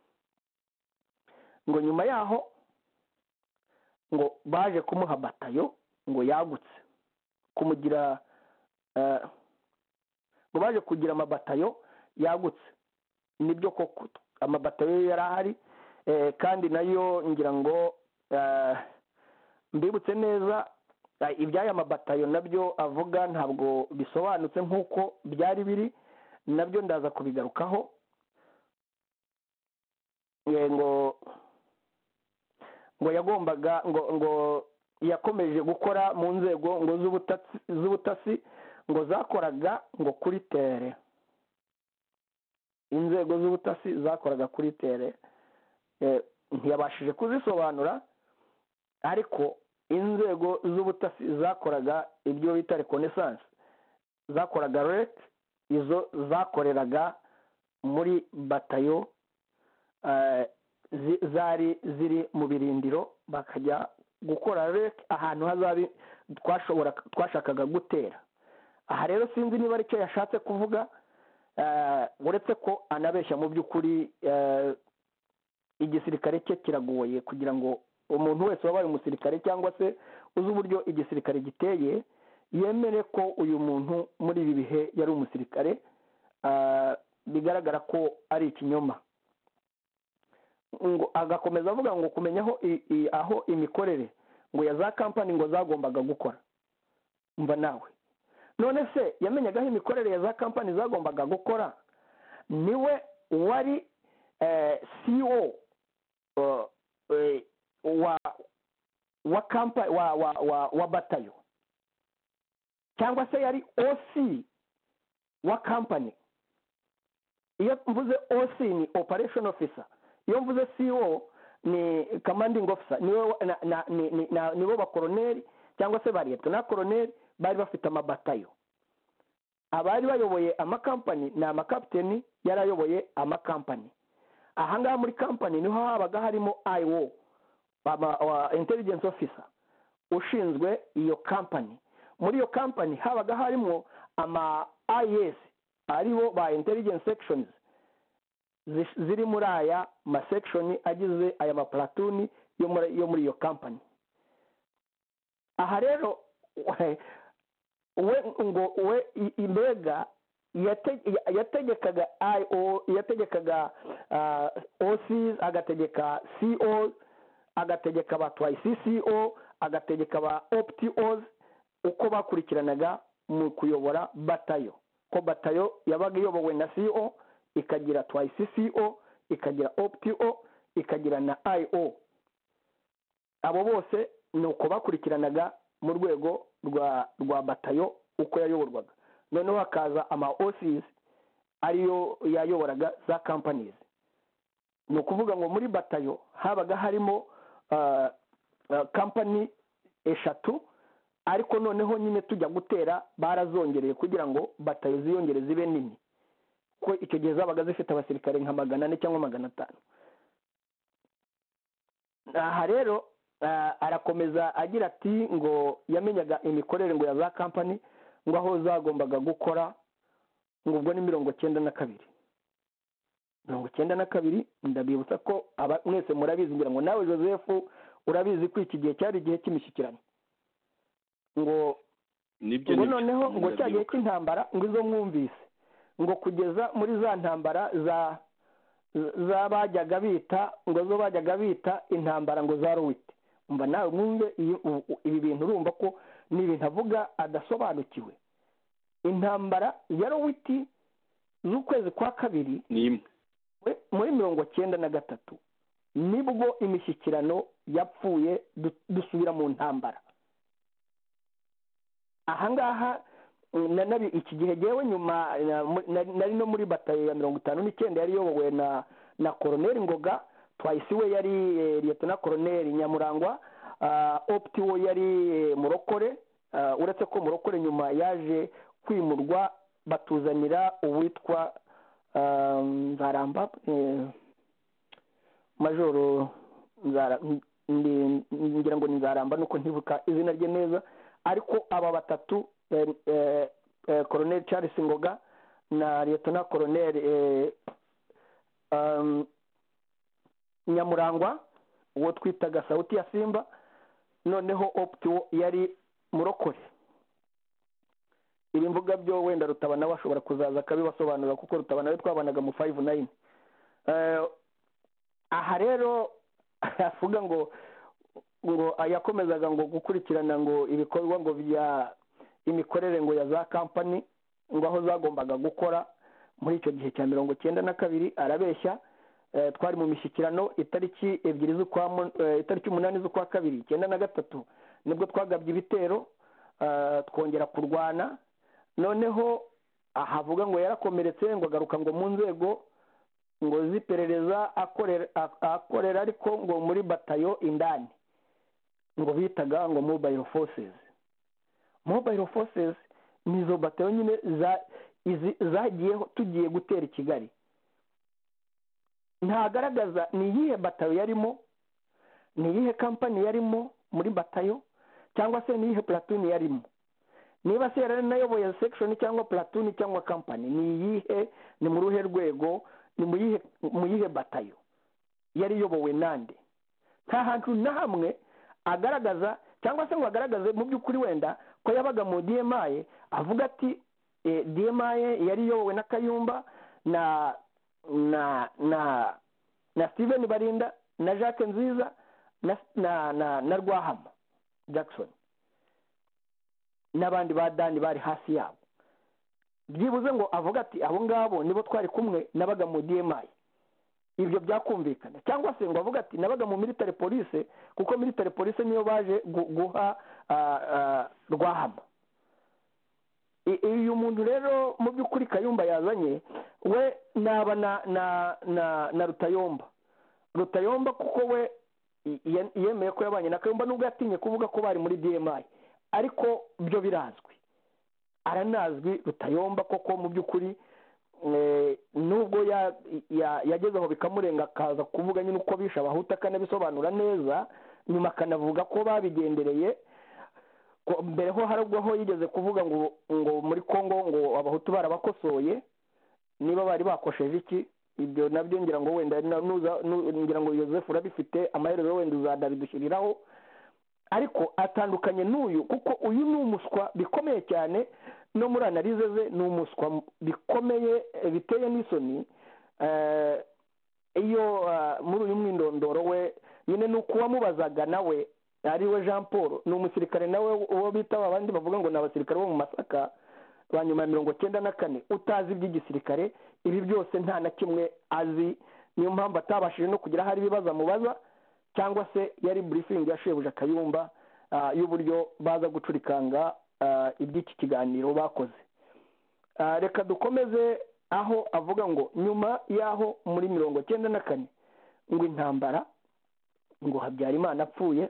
Ngo nyuma yaho ngo baje kumuha batayo ngo yagutse kumugira uh, ngo baje kugira amabatayo yagutse. Nibyo koko amabatayo yari ahari, eh, kandi nayo ngira ngo uh, mbibutse neza uh, ibyaya mabatayo nabyo avuga ntabwo bisobanutse nk'uko byari biri, nabyo ndaza kubigarukaho. eh, ngo ngo yagombaga ngo ngo yakomeje gukora mu nzego ngo z'ubutasi z'ubutasi ngo zakoraga ngo kuri tere. Inzego z'ubutasi zakoraga kuri tere, eh, ntiyabashije kuzisobanura, ariko inzego z'ubutasi zakoraga ibyo bita reconnaissance, zakoraga rec, izo zakoreraga muri batayo uh, zari ziri mu birindiro, bakajya gukora rec ahantu hazabi twashobora twashakaga gutera. Aha rero sinzi niba ari cyo yashatse kuvuga, uh, uretse ko anabeshya mu by'ukuri. uh, igisirikare cye kiragoye kugira ngo umuntu wese wabaye umusirikare cyangwa se uzi uburyo igisirikare giteye yemere ko uyu muntu muri ibi bihe yari umusirikare. uh, bigaragara ko ari ikinyoma. Ngo agakomeza avuga ngo kumenya aho aho imikorere ngo ya za company ngo zagombaga gukora. Mva nawe none se yamenyaga aho imikorere ya za company zagombaga gukora? Niwe wari eh, C E O uh, uh, wa wa company wa wa wa, wa batayo, cyangwa se yari O C wa company? Iyo mvuze O C ni operation officer, iyo mvuze C E O ni commanding officer. Niwe na, na, ni, ni, na, nibo ba colonel cyangwa se bariyeto na colonel bari bafite amabatayo. Abari bayoboye ama company na ama captain yarayoboye ama company. Aha ngaha muri company niho habaga harimo I O intelligence officer ushinzwe iyo kampani. Muri iyo kampani habaga harimo ama I S aribo ba intelligence sections ziri muri aya ma section agize aya ma platoon yo muri yo muri iyo kampani. Aha rero we ngo we imbega yategekaga I O yategekaga O Cs agategeka C O agategeka abatwaye C C O agategeka ba O P T Os uko bakurikiranaga mu kuyobora batayo. Ko batayo yabaga iyobowe na C O ikagira twaye C C O ikagira O P T O ikagira na I O. Abo bose nuko bakurikiranaga mu rwego rwa rwa batayo uko yayoborwaga. Noneho hakaza ama O Cs ariyo yayoboraga za companies. Ni ukuvuga ngo muri batayo habaga harimo uh, uh, company eshatu, ariko noneho nyine tujya gutera barazongereye kugira ngo batayo ziyongere zibe nini, ko icyo gihe zabaga zifite abasirikare nka magana ane cyangwa magana atanu. Aha rero uh, arakomeza agira ati ngo yamenyaga imikorere ngo ya za company ngo aho zagombaga gukora ngo ubwo ni mirongo cyenda na kabiri mirongo cyenda na kabiri. Ndabibutsa ko aba mwese murabizi, ngira ngo nawe Joseph urabizi ko iki gihe cyari igihe cy'imishyikirano, ngo nibyo ngo noneho ngo cya gihe cy'intambara ngo izo mwumvise ngo kugeza muri za ntambara za za bajyaga bita ngo zo bajyaga bita intambara ngo za Rowit. Umva nawe mwumve ibi bintu urumva ko ni ibintu avuga adasobanukiwe. Intambara ya Rowit z'ukwezi kwa kabiri nimwe muri mirongo cyenda na gatatu nibwo imishyikirano yapfuye dusubira mu ntambara. Ahangaha nabi iki gihe gewe nyuma nari no muri batayo ya mirongo itanu n'icyenda yari yobowe na na Colonel Ngoga, twahise we yari Lieutenant Colonel Nyamurangwa, O P T O yari Murokore, uretse ko Murokore nyuma yaje kwimurwa batuzanira uwitwa Nzaramba, Majoro Nzara ngira ngo ni Nzaramba nuko ntibuka izina rye neza, ariko aba batatu eh, eh, eh, Colonel Charles Ngoga na Lieutenant Colonel eh, um, Nyamurangwa uwo twitaga Sauti ya Simba, noneho O P T O yari Murokore. Ibi mvuga byo wenda Rutabana bashobora kuzaza akabibasobanura kuko Rutabana we twabanaga mu five nine. Eh, aha rero avuga ngo ngo ayakomezaga ngo gukurikirana ngo ibikorwa ngo bya imikorere ngo ya za company ngo aho zagombaga gukora muri icyo gihe cya mirongo cyenda na kabiri. Arabeshya. E, twari mu mishyikirano itariki ebyiri z'ukwa e, itariki umunani z'ukwa kabiri cyenda na gatatu nibwo twagabye ibitero, uh, twongera kurwana. Noneho ahavuga ngo yarakomeretse ngo agaruka ngo mu nzego ngo ziperereza akorera akorera ariko ngo muri batayo indani ngo bitaga ngo mobile forces. Mobile forces nizo batayo nyine za zagiye tugiye gutera Kigali. Ntagaragaza ni yihe batayo yarimo, ni yihe company yarimo muri batayo, cyangwa se ni yihe platoon yarimo. Niba se yari nayoboye section cyangwa platoon cyangwa company, ni yihe, ni mu ruhe rwego, ni mu yihe mu yihe batayo yari yobowe nande. Nta hantu na hamwe agaragaza cyangwa se ngo agaragaze mu by'ukuri wenda ko yabaga mu D M I avuga ati eh, D M I yari yobowe na Kayumba na na na na Steven Barinda na Jacques Nziza na na na, na Rwahama Jackson n'abandi badani bari hasi yabo. Byibuze ngo avuga ati abo ngabo nibo twari kumwe nabaga mu D M I. Ibyo byakumvikana. Cyangwa se ngo avuga ati nabaga mu military police kuko military police niyo baje guha uh, uh, Rwahama. Uyu muntu rero mu by'ukuri Kayumba yazanye we naba na na na, na Rutayomba Rutayomba kuko we yemeye ko yabanye na Kayumba nubwo yatinye kuvuga ko bari muri D M I, ariko byo birazwi, aranazwi Rutayomba koko mu by'ukuri. E, nubwo ya, ya, yagezeho bikamurenga akaza kuvuga nyine uko bisha abahuta kanabisobanura neza, nyuma akanavuga ko babigendereye mbere ho hari ubwo ho yigeze kuvuga ngo ngo muri Kongo ngo abahutu barabakosoye niba bari bakosheje iki ibyo nabyo ngira ngo wenda ngira ngo Joseph urabifite amaherezo wenda uzadabidushyiriraho ariko atandukanye n'uyu kuko uyu ni umuswa bikomeye cyane no muri analize ze ni umuswa bikomeye biteye n'isoni iyo muri uyu mwindondoro we nyine ni uko wamubazaga nawe ari we Jean Paul ni umusirikare nawe uwo bita abandi bavuga ngo ni abasirikare bo mu Masaka ba nyuma ya mirongo cyenda na kane utazi iby'igisirikare ibi byose nta na kimwe azi niyo mpamvu atabashije no kugira hari ibibazo amubaza cyangwa se yari briefing ya Shebuja Kayumba y'uburyo baza gucurikanga iby'iki kiganiro bakoze. Reka dukomeze aho avuga ngo nyuma y'aho muri mirongo cyenda na kane ngo intambara ngo Habyarimana apfuye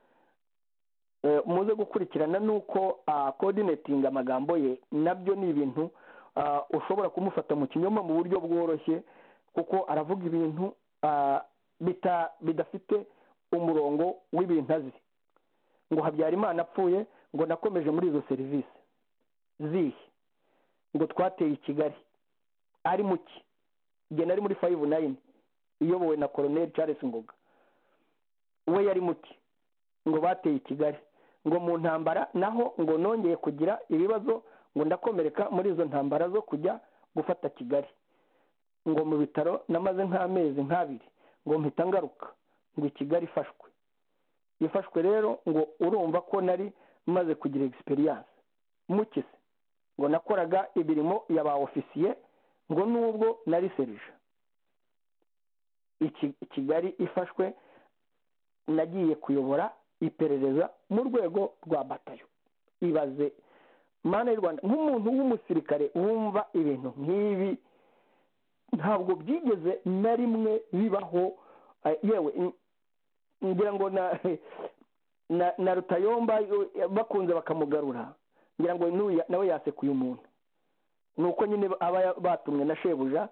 muze gukurikirana nuko coordinating amagambo ye nabyo ni ibintu ushobora kumufata mu kinyoma mu buryo bworoshye kuko aravuga ibintu bidafite umurongo w'ibintu azi ngo Habyarimana apfuye ngo nakomeje muri izo serivisi zihe ngo twateye i Kigali ari muki nge nari muri five nine iyobowe na Colonel Charles Ngoga we yari muki ngo bateye i Kigali ngo mu ntambara naho ngo nongeye kugira ibibazo ngo ndakomereka muri izo ntambara zo kujya gufata Kigali ngo mu bitaro namaze nk'amezi nk'abiri ngo mpita ngaruka ngo Kigali ifashwe ifashwe rero ngo urumva ko nari maze kugira experience mukise ngo nakoraga ibirimo y'aba officier ngo nubwo nari serije iki Kigali ifashwe nagiye kuyobora iperereza mu rwego rwa batayo ibaze mana y'u Rwanda nk'umuntu w'umusirikare wumva ibintu nk'ibi ntabwo byigeze na rimwe bibaho yewe ngira ngo na na, na Rutayomba bakunze bakamugarura ngira ngo nawe yasekuye umuntu nuko nyine aba batumwe na Shebuja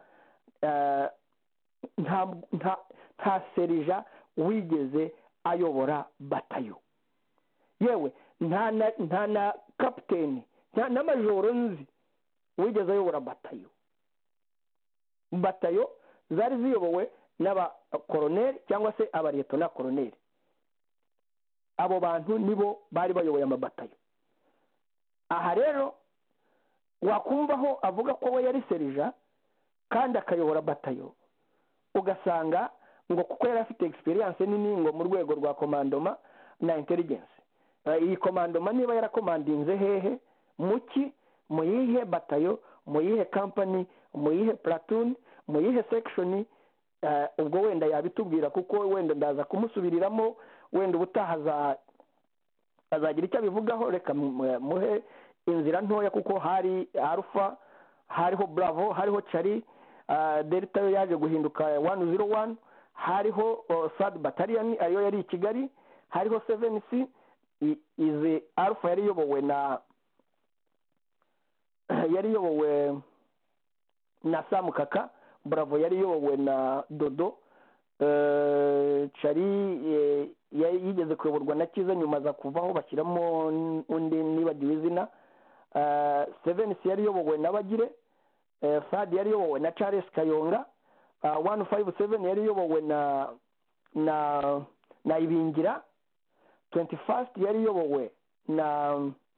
nta nta nta serija wigeze ayobora batayo yewe nta na nta na captain nta na majoro nzi wigeze ayobora batayo batayo zari ziyobowe n'aba colonel cyangwa se abarieto na colonel abo bantu nibo bari bayoboye amabatayo aha rero wakumvaho avuga ko we yari serija kandi akayobora batayo ugasanga ngo kuko yari afite experience nini ngo mu rwego rwa commandoma na intelligence iyi commandoma niba yarakomandinze hehe muki mu yihe batayo mu yihe company mu yihe platoon mu yihe section ubwo wenda yabitubwira kuko wenda ndaza kumusubiriramo wenda ubutaha azagira icyo abivugaho reka muhe inzira ntoya kuko hari Alpha hariho Bravo hariho Charlie Delta yaje guhinduka one oh one hariho third battalion ariyo yari i Kigali hariho seven C izi Alpha yari yobowe na yari yobowe na Samukaka Bravo yari yobowe na Dodo Charlie yigeze kuyoborwa na Kiza nyuma za kuvaho bashyiramo undi nibagiwe izina seven C yari yobowe na Bagire Fad yari yobowe na Charles Kayonga one fifty-seven yari yobowe na na na Ibingira twenty-first yari yobowe na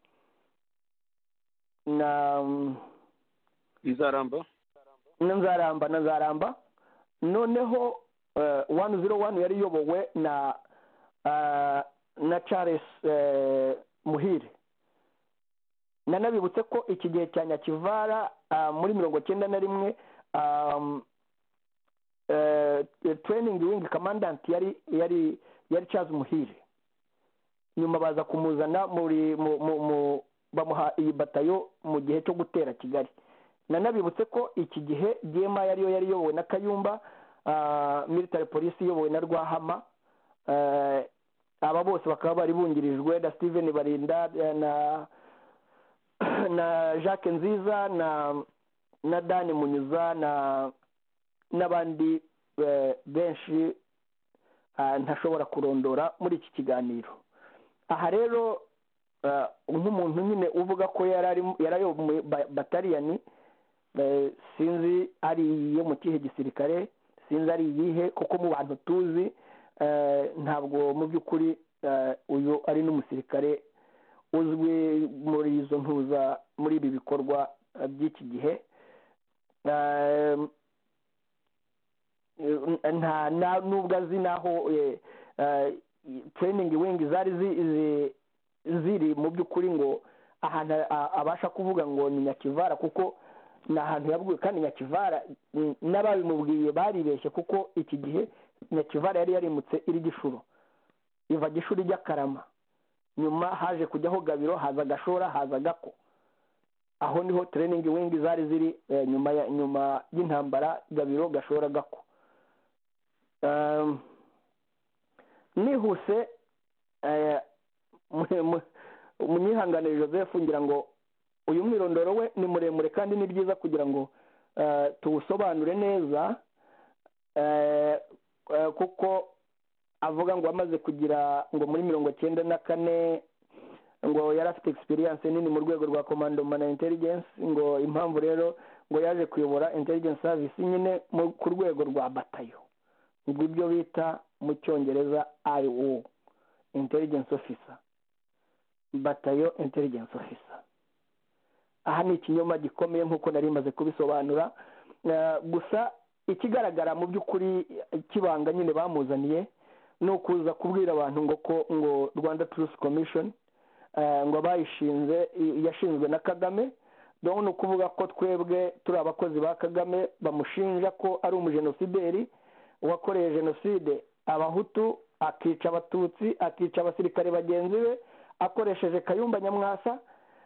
na Nzaramba Nzaramba na Nzaramba noneho one oh one yari yobowe na na Charles Muhire nanabibutse ko iki gihe cya Nyakivara muri mirongo cyenda na rimwe training wing commandant yari yari yari Charles Muhire nyuma baza kumuzana muri bamuha iyi batayo mu gihe cyo gutera Kigali nanabibutse ko iki gihe D M I yariyo yari yobowe na Kayumba military police yobowe na Rwahama aba bose bakaba bari bungirijwe na Steven Barinda na na Jacques Nziza na na Dani Munyuza na n'abandi benshi ntashobora kurondora muri iki kiganiro. Aha rero nk'umuntu nyine uvuga ko yari ayoboye bataliyani, sinzi ari iyo mu kihe gisirikare, sinzi ari iyihe, kuko mu bantu tuzi ntabwo mu by'ukuri uyu ari n'umusirikare uzwi muri izo ntuza muri ibi bikorwa by'iki gihe. nta nubwo azi naho training wing zari ziri mu by'ukuri ngo ahantu abasha kuvuga ngo ni Nyakivara, kuko ni ahantu yabwiwe, kandi Nyakivara n'ababimubwiye baribeshye, kuko iki gihe Nyakivara yari yarimutse iri Gishuro, iva Gishuro ijya Karama, nyuma haje kujyaho Gabiro, haza Gashora, haza Gako. Aho niho training wing zari ziri nyuma ya nyuma y'intambara, Gabiro, Gashora, Gako. nihuse umunyihanganire Joseph, ngira ngo uyu mwirondoro we ni muremure kandi ni byiza kugira ngo tuwusobanure neza, kuko avuga ngo amaze kugira ngo muri mirongo cyenda na kane ngo yari afite experience nini mu rwego rwa commandment na intelligence, ngo impamvu rero ngo yaje kuyobora intelligence service nyine ku rwego rwa batayo, ngo ibyo bita mu Cyongereza I O, intelligence officer, batayo intelligence officer. Aha ni ikinyoma gikomeye nk'uko nari maze kubisobanura, gusa ikigaragara mu by'ukuri kibanga nyine bamuzaniye ni ukuza kubwira abantu ngo ko ngo Rwanda Truth Commission ngo bayishinze yashinzwe na Kagame, donc no kuvuga ko twebwe turi abakozi ba Kagame, bamushinja ko ari umujenosideri wakoreye jenoside abahutu, akica abatutsi, akica abasirikare bagenzi be akoresheje Kayumba Nyamwasa.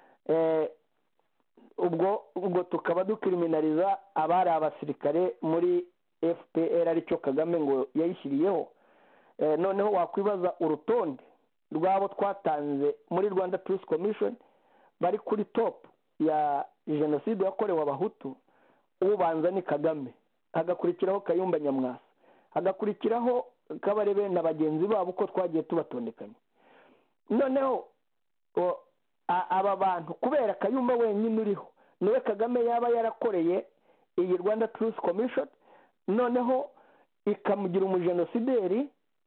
ubwo ubwo tukaba dukriminaliza abari abasirikare muri F P R, aricyo Kagame ngo yayishyiriyeho. Noneho wakwibaza urutonde rwabo twatanze muri Rwanda Truth Commission bari kuri top ya jenoside yakorewe abahutu, ubanza ni Kagame, hagakurikiraho Kayumba Nyamwasa, hagakurikiraho Kabarebe na bagenzi babo, uko twagiye tubatondekanye. Noneho aba bantu kubera Kayumba wenyine uriho niwe Kagame yaba yarakoreye iyi Rwanda Truth Commission, noneho ikamugira umujenosideri,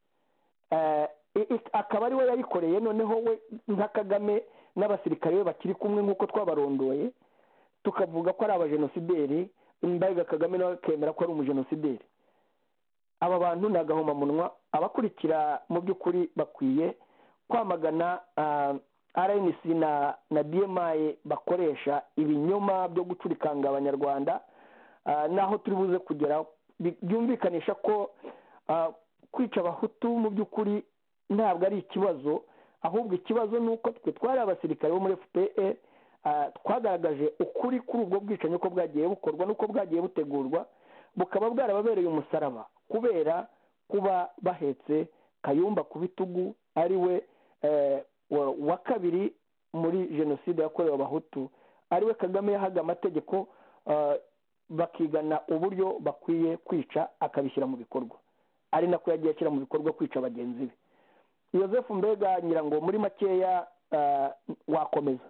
akaba ari we yayikoreye. Noneho we nka Kagame n'abasirikare be bakiri kumwe nk'uko twabarondoye tukavuga ko ari abajenosideri, mbega Kagame nawe akemera ko ari umujenosideri. Aba bantu ni agahomamunwa. Abakurikira mu by'ukuri bakwiye kwamagana R N C na na D M I bakoresha ibinyoma byo gucurikanga abanyarwanda, naho turi buze kugera byumvikanisha ko kwica abahutu mu by'ukuri ntabwo ari ikibazo, ahubwo ikibazo ni uko twe twari abasirikare bo muri F P R twagaragaje ukuri kuri ubwo bwicanyi uko bwagiye bukorwa n'uko bwagiye butegurwa, bukaba bwarababereye umusaraba kubera kuba bahetse Kayumba ku bitugu, ari we wa kabiri muri jenoside yakorewe abahutu, ari we Kagame yahaga amategeko bakigana uburyo bakwiye kwica akabishyira mu bikorwa, ari nako yagiye ashyira mu bikorwa kwica bagenzi be. Joseph, mbega ngira ngo muri makeya wakomeza.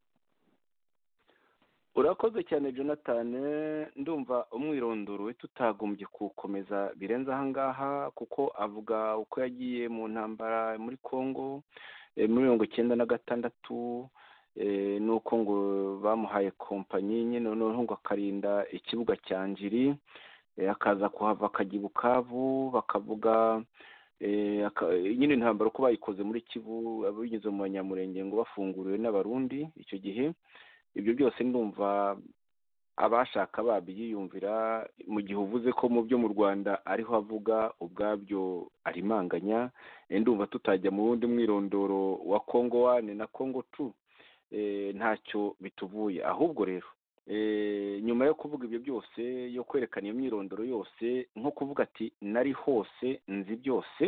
Urakoze cyane Jonathan, ndumva umwirondoro we tutagombye kukomeza birenze aha ngaha, kuko avuga uko yagiye mu ntambara muri Congo muri mirongo icyenda na gatandatu, nuko ngo bamuhaye kompanyi nyine, noneho ngo akarinda ikibuga cya Njiri, akaza kuhava akajya i Bukavu, bakavuga nyine intambara uko bayikoze muri Kivu, abigize mu Banyamurenge ngo bafunguriwe n'Abarundi icyo gihe. Ibyo byose ndumva abashaka babyiyumvira, mu gihe uvuze ko mu byo mu Rwanda ariho avuga ubwabyo arimanganya. Ndumva tutajya mu wundi mwirondoro wa Congo one na Congo two, ntacyo bituvuye. Ahubwo rero nyuma yo kuvuga ibyo byose, yo kwerekana iyo myirondoro yose, nko kuvuga ati nari hose nzi byose,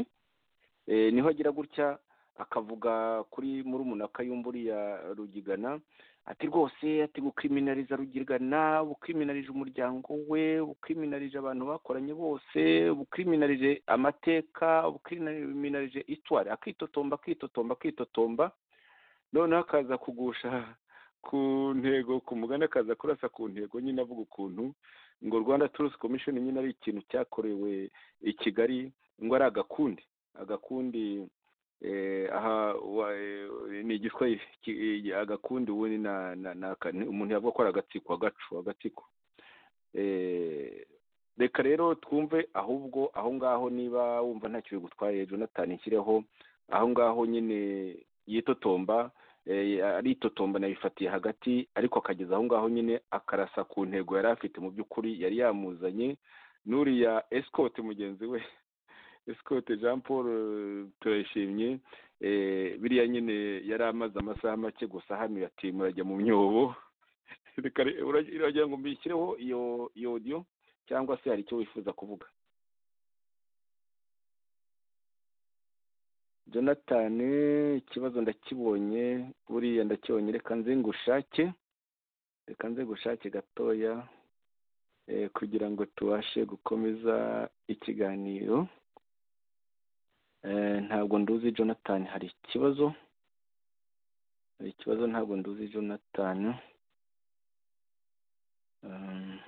niho agira gutya akavuga kuri murumuna Kayumba uriya Rugigana, ati rwose ati gukriminaliza Rugigana bukriminalije umuryango we bukriminalije abantu bakoranye bose bukriminalije amateka bukriminalije itware akitotomba akitotomba akitotomba noneho akaza kugusha ku ntego ku mugani akaza kurasa ku ntego nyine avuga ukuntu ngo Rwanda Truth Commission nyine ari ikintu cyakorewe i Kigali ngo ari agakundi agakundi eh aha ni igiswa agakundi ubundi na, na, na umuntu yavuga ko ari agatsiko agacu agatsiko eh reka rero twumve ahubwo aho ngaho niba wumva nta cyo gutwaye Jonathan nshyireho aho ngaho nyine yitotomba ari itotomba nabifatiye hagati ariko akageza aho ngaho nyine akarasa ku ntego yari afite mu by'ukuri yari yamuzanye nuriya escort mugenzi we escort Jean Paul turashimye biriya nyine yari amaze amasaha make gusa hano ati murajya mu myobo uragira ngo mbishyireho iyo iyo audio cyangwa se hari icyo wifuza kuvuga Jonathan ikibazo ndakibonye buriya ndakibonye reka nze ngushake reka nze gushake gatoya eh, kugira ngo tubashe gukomeza ikiganiro eh, ntabwo nduzi Jonathan hari ikibazo hari ikibazo ntabwo nduzi Jonathan um,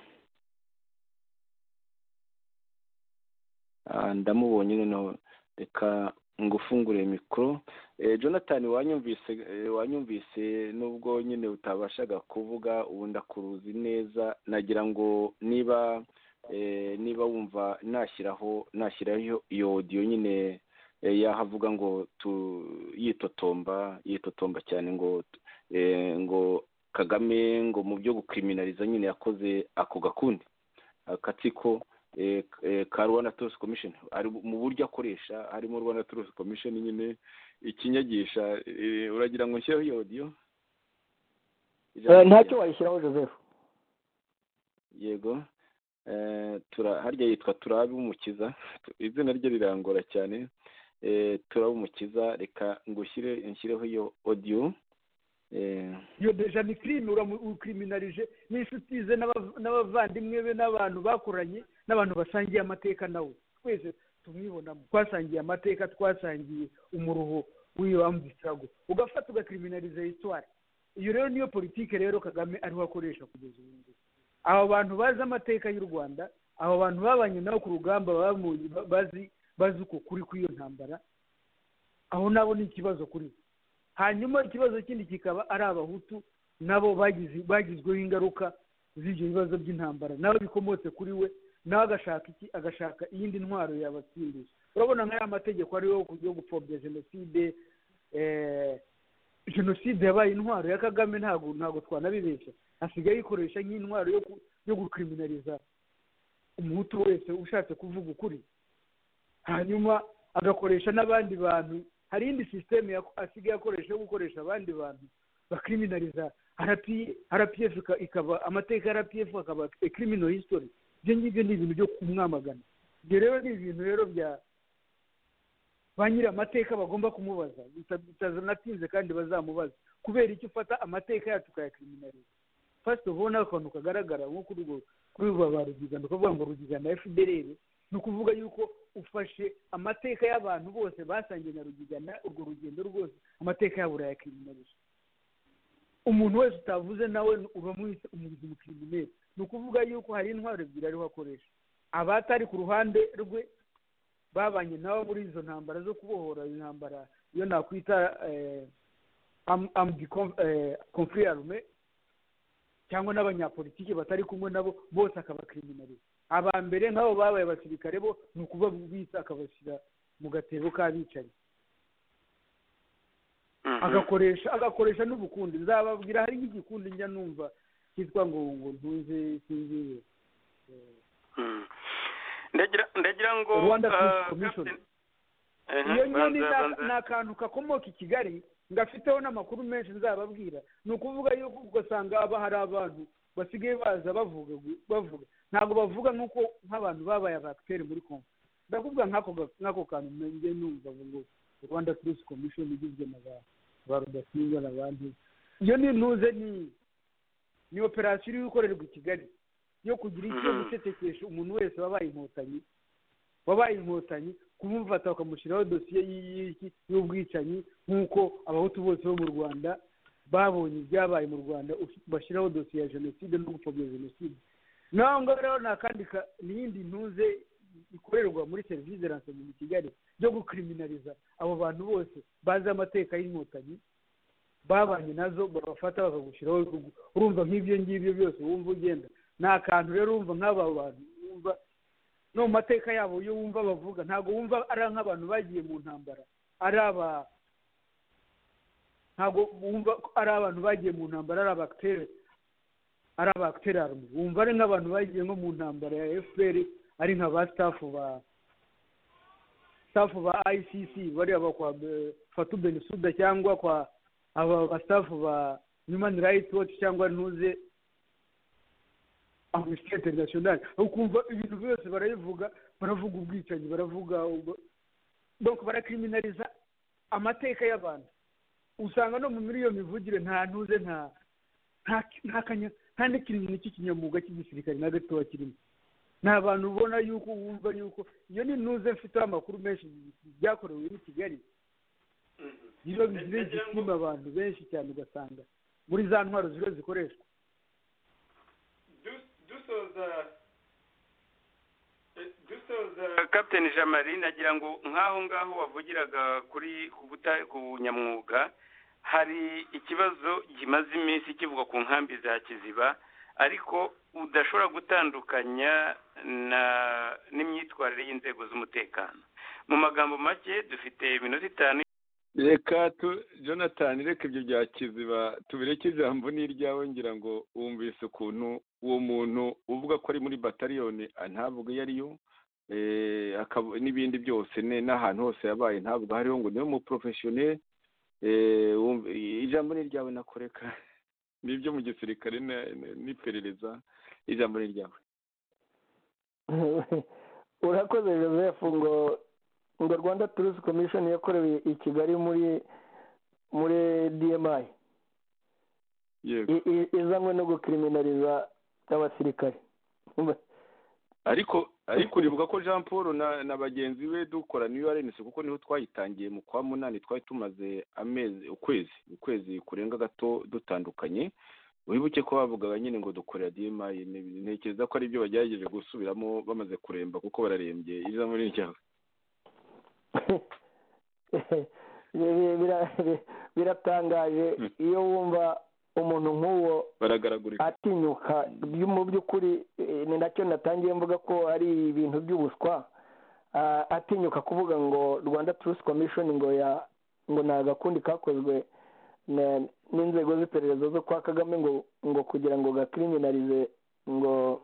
ah, ndamubonye noneho reka ngufungure mikro eh, Jonathan wanyumvise eh, wanyumvise nubwo nyine utabashaga kuvuga ubu ndakuruzi neza nagira ngo niba eh, niba wumva nashyiraho nashyiraho iyo audio nyine eh, yahavuga ngo tu yitotomba yitotomba cyane ngo eh, ngo Kagame ngo mu byo gukriminaliza nyine yakoze ako gakundi akatsiko eh, eh, ka Rwanda Truth Commission ari mu buryo akoresha harimo Rwanda Truth Commission nyine ikinyagisha eh, uragira ngo nshyeho iyo audio eh, ntacyo wayishyiraho Joseph yego eh, tura harya yitwa Turabe umukiza izina rye rirangora cyane eh, Turabe umukiza reka ngushyire nshyireho iyo audio eh yo deja ni crime uramucriminalije n'inshuti ze n'abavandimwe be n'abantu bakoranye n'abantu basangiye amateka nawe twese tumwibonamo twasangiye amateka twasangiye umuruho w'iyo ambistrago ugafata ugacriminalize histoire iyo rero niyo politike rero Kagame ariho akoresha kugeza ubu abo bantu bazi amateka y'u Rwanda abo bantu babanye nabo ku rugamba bazi bazi uko kuri kw'iyo ntambara aho nabo ni ikibazo kuri hanyuma ikibazo kindi kikaba ari abahutu nabo bagize bagizweho ingaruka z'ibyo bibazo by'intambara nabo bikomotse kuri we nawe agashaka iki agashaka iyindi ntwaro yabatsindiye urabona nk'aya mategeko ariyo yo gupfobya jenoside eh jenoside yabaye intwaro ya Kagame ntago ntago twanabibeshya asigaye yikoresha nk'intwaro yo yo gukriminaliza umuhutu wese ushatse kuvuga ukuri hanyuma agakoresha n'abandi bantu hari indi system asigaye akoresha yo gukoresha abandi bantu bakriminaliza R P F ikaba amateka ya R P F akaba criminal history byo ngibyo ni ibintu byo kumwamagana byo rero ni ibintu rero bya banyira amateka bagomba kumubaza bitazanatinze kandi bazamubaza kubera icyo ufata amateka yacu kaya criminalize first of all nakantu kagaragara nko kuri rwo kuri ba Rugigana kuvuga ngo Rugigana F D L ni ukuvuga yuko ufashe amateka y'abantu bose basangiye na Rugigana urwo rugendo rwose amateka yabo urayakriminaliza umuntu wese utavuze nawe uba mwise umugizi mukriminal ni ukuvuga yuko hari intwaro ebyiri ariho akoresha abatari ku ruhande rwe babanye nabo muri izo ntambara zo kubohora intambara iyo nakwita eh, am, am eh, conflit armé cyangwa n'abanyapolitiki batari kumwe nabo bose akabakriminaliza aba mbere nk'abo babaye abasirikare bo ni ukuba bita akabashyira mu gatebo k'abicanyi agakoresha agakoresha n'ubukundi nzababwira hari nk'igikundi njya numva cyitwa ngo ngo ntuze singiye ndagira ndagira ngo Rwanda Truth Commission iyo nyine ni akantu kakomoka i Kigali ngafiteho n'amakuru menshi nzababwira ni ukuvuga yuko ugasanga aba hari abantu basigaye baza bavuga bavuga ntabwo bavuga nk'uko nk'abantu babaye abacteurs muri Congo ndakuvuga nk'ako nk'ako kantu ngiye numva ngo Rwanda Truth Commission igizwe na ba Rudasinga n'abandi iyo ni ntuze ni ni operasiyo iri gukorerwa i Kigali yo kugira icyo gucecekesha umuntu wese wabaye inkotanyi wabaye inkotanyi kumufata bakamushyiraho dosiye y'ubwicanyi nk'uko abahutu bose bo mu Rwanda babonye ibyabaye mu Rwanda bashyiraho dosiye ya jenoside no gupfobya jenoside. naho ngaho rero nakandi n'iyindi ntuze ikorerwa muri serivisi ransomwe mu Kigali byo gukriminaliza abo bantu bose bazi amateka y'inkotanyi babanye nazo babafata bakagushyiraho. urumva nk'ibyo ngibyo byose wumva ugenda nta kantu rero wumva nk'aba bantu wumva no mu mateka yabo iyo wumva bavuga ntabwo wumva ari nk'abantu bagiye mu ntambara ari aba ntabwo wumva ari abantu bagiye mu ntambara ari abakitere ari abakitere army wumva ari nk'abantu bagiye nko mu ntambara ya F P R ari nka ba staff ba staff ba I C C bari aba kwa Fatou Bensouda cyangwa kwa aba ba staff ba Human Rights Watch cyangwa ntuze Amnesty International. ukumva ibintu byose barayivuga baravuga ubwicanyi baravuga donc barakriminaliza amateka y'abantu. usanga no mu muri iyo mivugire nta ntuze nta nta kanya nta n'ikintu cy'ikinyamuga cy'igisirikare na gato kirimo. nta bantu ubona yuko wumva yuko iyo ni ntuze mfite amakuru menshi byakorewe muri Kigali niyo bizire gitsima abantu benshi cyane ugasanga muri za ntwaro ziro zikoreshwa. dusoza dusoza Captain Jean-Marie nagira ngo nk'aho ngaho wavugiraga kuri ku nyamwuga hari ikibazo kimaze iminsi kivuga ku nkambi za Kiziba ariko udashobora gutandukanya na n'imyitwarire y'inzego z'umutekano. mu magambo make dufite iminota itanu. reka Jonathan reka ibyo bya Kiziba tubireke ijambo n'iryawe ngira ngo wumvise ukuntu uwo muntu uvuga ko ari muri bataliyoni ntavuga iyo ariyo n'ibindi byose n'ahantu hose yabaye ntabwo hariho ngo niwe mu professionnel. ijambo n'iryawe nakoreka n'ibyo mu gisirikare n'iperereza. ijambo n'iryawe. urakoze Joseph. ngo ngo Rwanda Truth Commission yakorewe i Kigali muri muri D M I izanywe no gukriminaliza abasirikare. ariko ariko uribuka ko Jean Paul na, na bagenzi be dukora New R N C kuko niho twayitangiye mu kwa munani twari tumaze amezi ukwezi ukwezi kurenga gato dutandukanye. wibuke ko bavugaga nyine ngo dukorera D M I ntekereza ko ari byo bagerageje gusubiramo bamaze kuremba kuko bararembye. ijambo n'iryawe. biratangaje iyo wumva umuntu nk'uwo atinyuka mu by'ukuri. ni nacyo natangiye mvuga ko ari ibintu by'ubuswa. atinyuka kuvuga ngo Rwanda Truth Commission ngo ya ngo ni agakundi kakozwe n'inzego z'iperereza zo kwa Kagame ngo ngo kugira ngo gakriminalize ngo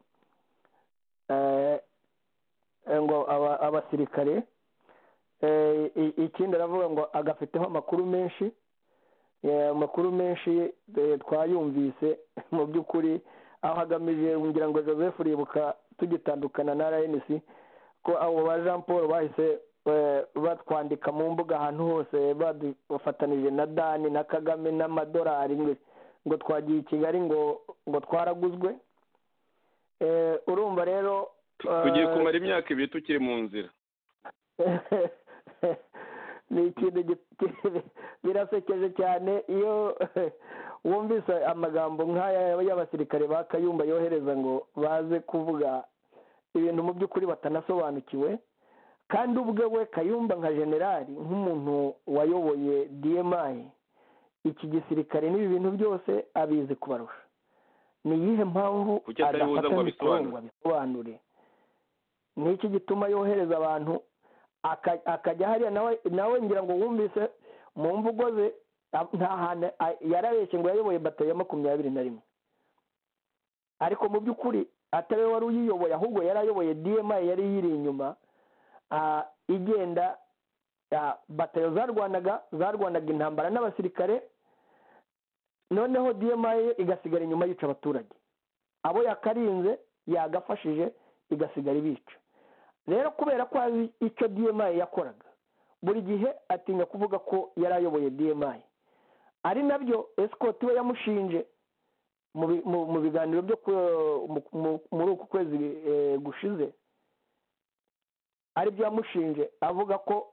ngo abasirikare. ikindi aravuga ngo agafiteho amakuru menshi amakuru menshi twayumvise mu by'ukuri aho agamije ngira ngo Joseph uribuka tugitandukana na R N C ko abo ba Jean Paul bahise batwandika mu mbuga ahantu hose bafatanije na Dani na Kagame n'amadolari ngo twagiye i Kigali ngo ngo twaraguzwe. urumva rero tugiye kumara imyaka ibiri tukiri mu nzira. ni ikintu birasekeje cyane iyo wumvise amagambo nk'aya y'abasirikare ba Kayumba yohereza ngo baze kuvuga ibintu mu by'ukuri batanasobanukiwe. kandi ubwe we Kayumba nka generali nk'umuntu wayoboye D M I iki gisirikare n'ibi bintu byose abizi kubarusha. ni iyihe mpamvu adafata ngo abisobanure? ni iki gituma yohereza abantu akajya hariya nawe nawe ngira ngo wumvise mu mvugo ze nta hantu yarabeshye ngo yayoboye batayo ya makumyabiri na rimwe ariko mu by'ukuri atari we wari uyiyoboye ahubwo yari ayoboye D M I yari yiri inyuma igenda batayo zarwanaga zarwanaga intambara n'abasirikare noneho D M I igasigara inyuma yica abaturage abo yakarinze yagafashije igasigara ibica. rero kubera ko azi icyo D M I yakoraga buri gihe atinya kuvuga ko yari ayoboye D M I ari nabyo esikoti we yamushinje mu biganiro byo muri uku kwezi gushize, aribyo yamushinje avuga ko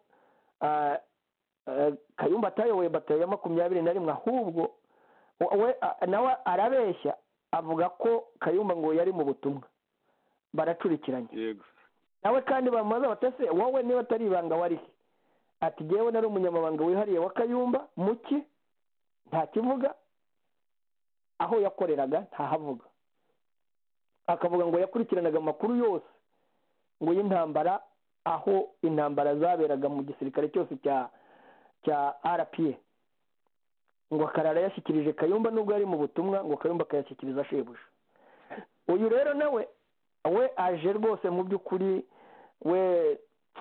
Kayumba atayoboye batayo ya makumyabiri na rimwe, ahubwo we nawe arabeshya avuga ko Kayumba ngo yari mu butumwa. Baracurikiranye nawe kandi bamaze batese wowe niba atari ibanga wari ati jyewe nari umunyamabanga wihariye wa Kayumba muki nta kivuga, aho yakoreraga ntahavuga, akavuga ngo yakurikiranaga amakuru yose ngo y'intambara, aho intambara zaberaga mu gisirikare cyose cya cya R P A, ngo akarara yashyikirije Kayumba nubwo yari mu butumwa, ngo Kayumba akayashyikiriza shebuja. Uyu rero nawe we aje rwose mu by'ukuri we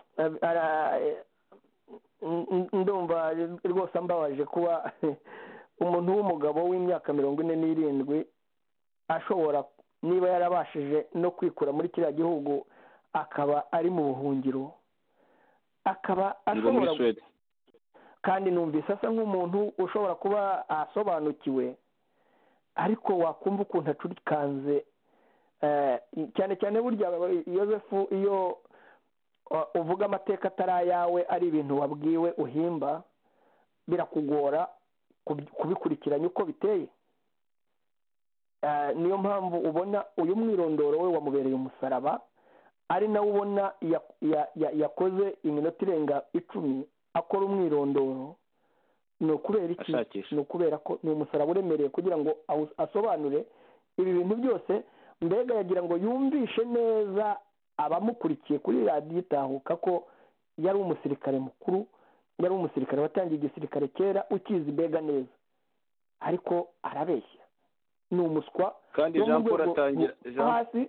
ndumva rwose ambabaje kuba umuntu w'umugabo w'imyaka mirongo ine n'irindwi ashobora niba yarabashije no kwikura muri kiriya gihugu akaba ari mu buhungiro, akaba ashobora kandi numvise asa nk'umuntu ushobora kuba asobanukiwe, ariko wakumva ukuntu acurikanze cyane cyane burya Yosefu iyo uvuga amateka atari ayawe ari ibintu wabwiwe uhimba birakugora kubikurikiranya uko biteye. Niyo mpamvu ubona uyu mwirondoro we wamubereye umusaraba, ari nawe ubona yakoze iminota irenga icumi akora umwirondoro. Ni ukubera iki? Ni ukubera ko ni umusaraba uremereye kugira ngo asobanure ibi bintu byose, mbega yagira ngo yumvishe neza abamukurikiye kuri radiyo Itahuka ko yari umusirikare mukuru, yari umusirikare watangiye igisirikare kera ukizi mbega neza, ariko arabeshya, ni umuswa. Kandi Jean Paul atangira hasi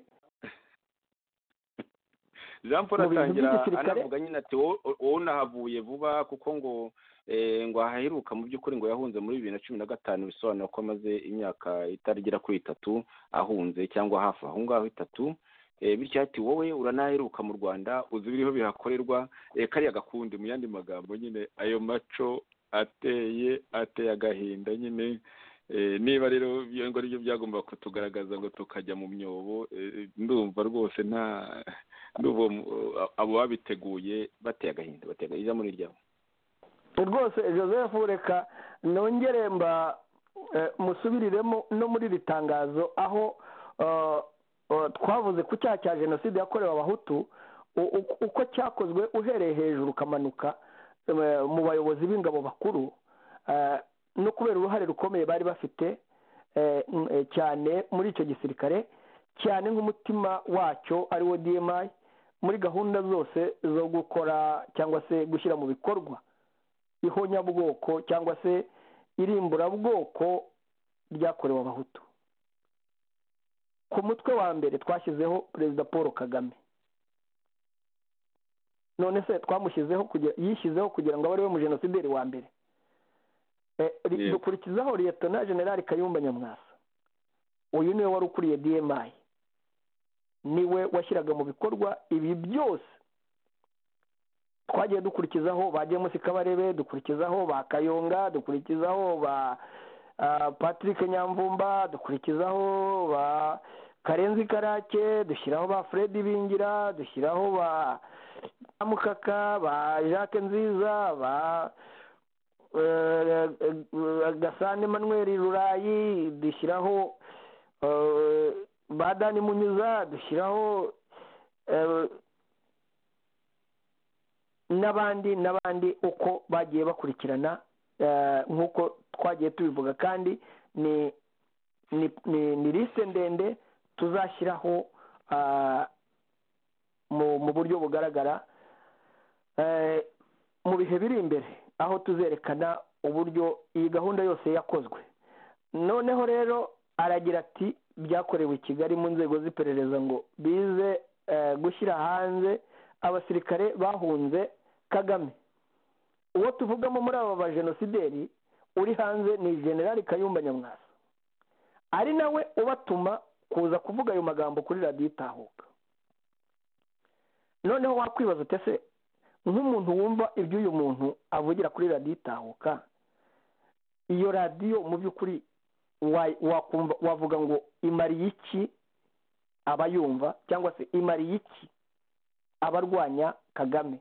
Jean Paul atangira anavuga nyine ati wowe unahavuye vuba kuko ngo ngo ahaheruka mu by'ukuri ngo yahunze muri bibiri na cumi na gatanu, bisobanura ko amaze imyaka itarigera kuri itatu ahunze cyangwa hafi aho ngaho itatu. Bityo ati wowe uranaheruka mu Rwanda uzi biriho bihakorerwa, kariya gakundi mu yandi magambo nyine ayo maco ateye ateye agahinda nyine. Niba rero iyo ngo aribyo byagomba kutugaragaza ngo tukajya mu myobo, ndumva rwose nta abo babiteguye bateye agahinda, bateye agahinda muri ryabo rwose. Joseph reka nongere mba musubiriremo no muri iri tangazo aho twavuze ku cyaha cya jenoside yakorewe abahutu uko cyakozwe uhereye hejuru ukamanuka mu bayobozi b'ingabo bakuru, no kubera uruhare rukomeye bari bafite cyane muri icyo gisirikare, cyane nk'umutima wacyo ari wo D M I, muri gahunda zose zo gukora cyangwa se gushyira mu bikorwa ihonyabwoko cyangwa se irimburabwoko ryakorewe abahutu. Ku mutwe wa mbere twashyizeho Perezida Paul Kagame, none se twamushyizeho yishyizeho kugira ngo abe ari we mujenosideri wa mbere. Dukurikizaho Liyetona Generali Kayumba Nyamwasa, uyu niwe wari ukuriye D M I, niwe washyiraga mu bikorwa ibi byose. Twagiye dukurikizaho ba James Kabarebe, dukurikizaho ba Kayonga, dukurikizaho ba Patrick Nyamvumba, dukurikizaho ba Karenzi Karake, dushyiraho ba Fred Bingira, dushyiraho ba Mukaka, ba Jacques Nziza, ba Gasane Emmanuel Rurayi, dushyiraho ba Dani Munyuza, dushyiraho n'abandi n'abandi uko bagiye bakurikirana nk'uko twagiye tubivuga, kandi ni ni ni liste ndende tuzashyiraho mu buryo bugaragara mu bihe biri imbere, aho tuzerekana uburyo iyi gahunda yose yakozwe. Noneho rero aragira ati byakorewe i Kigali mu nzego z'iperereza ngo bize gushyira hanze abasirikare bahunze Kagame. Uwo tuvugamo muri aba bajenosideri uri hanze ni Generali Kayumba Nyamwasa, ari nawe ubatuma kuza kuvuga ayo magambo kuri radiyo Itahuka. Noneho wakwibaza utese nk'umuntu wumva ibyo uyu muntu avugira kuri radiyo Itahuka, iyo radiyo mu by'ukuri wakumva wavuga ngo imariye iki abayumva cyangwa se imariye iki abarwanya Kagame?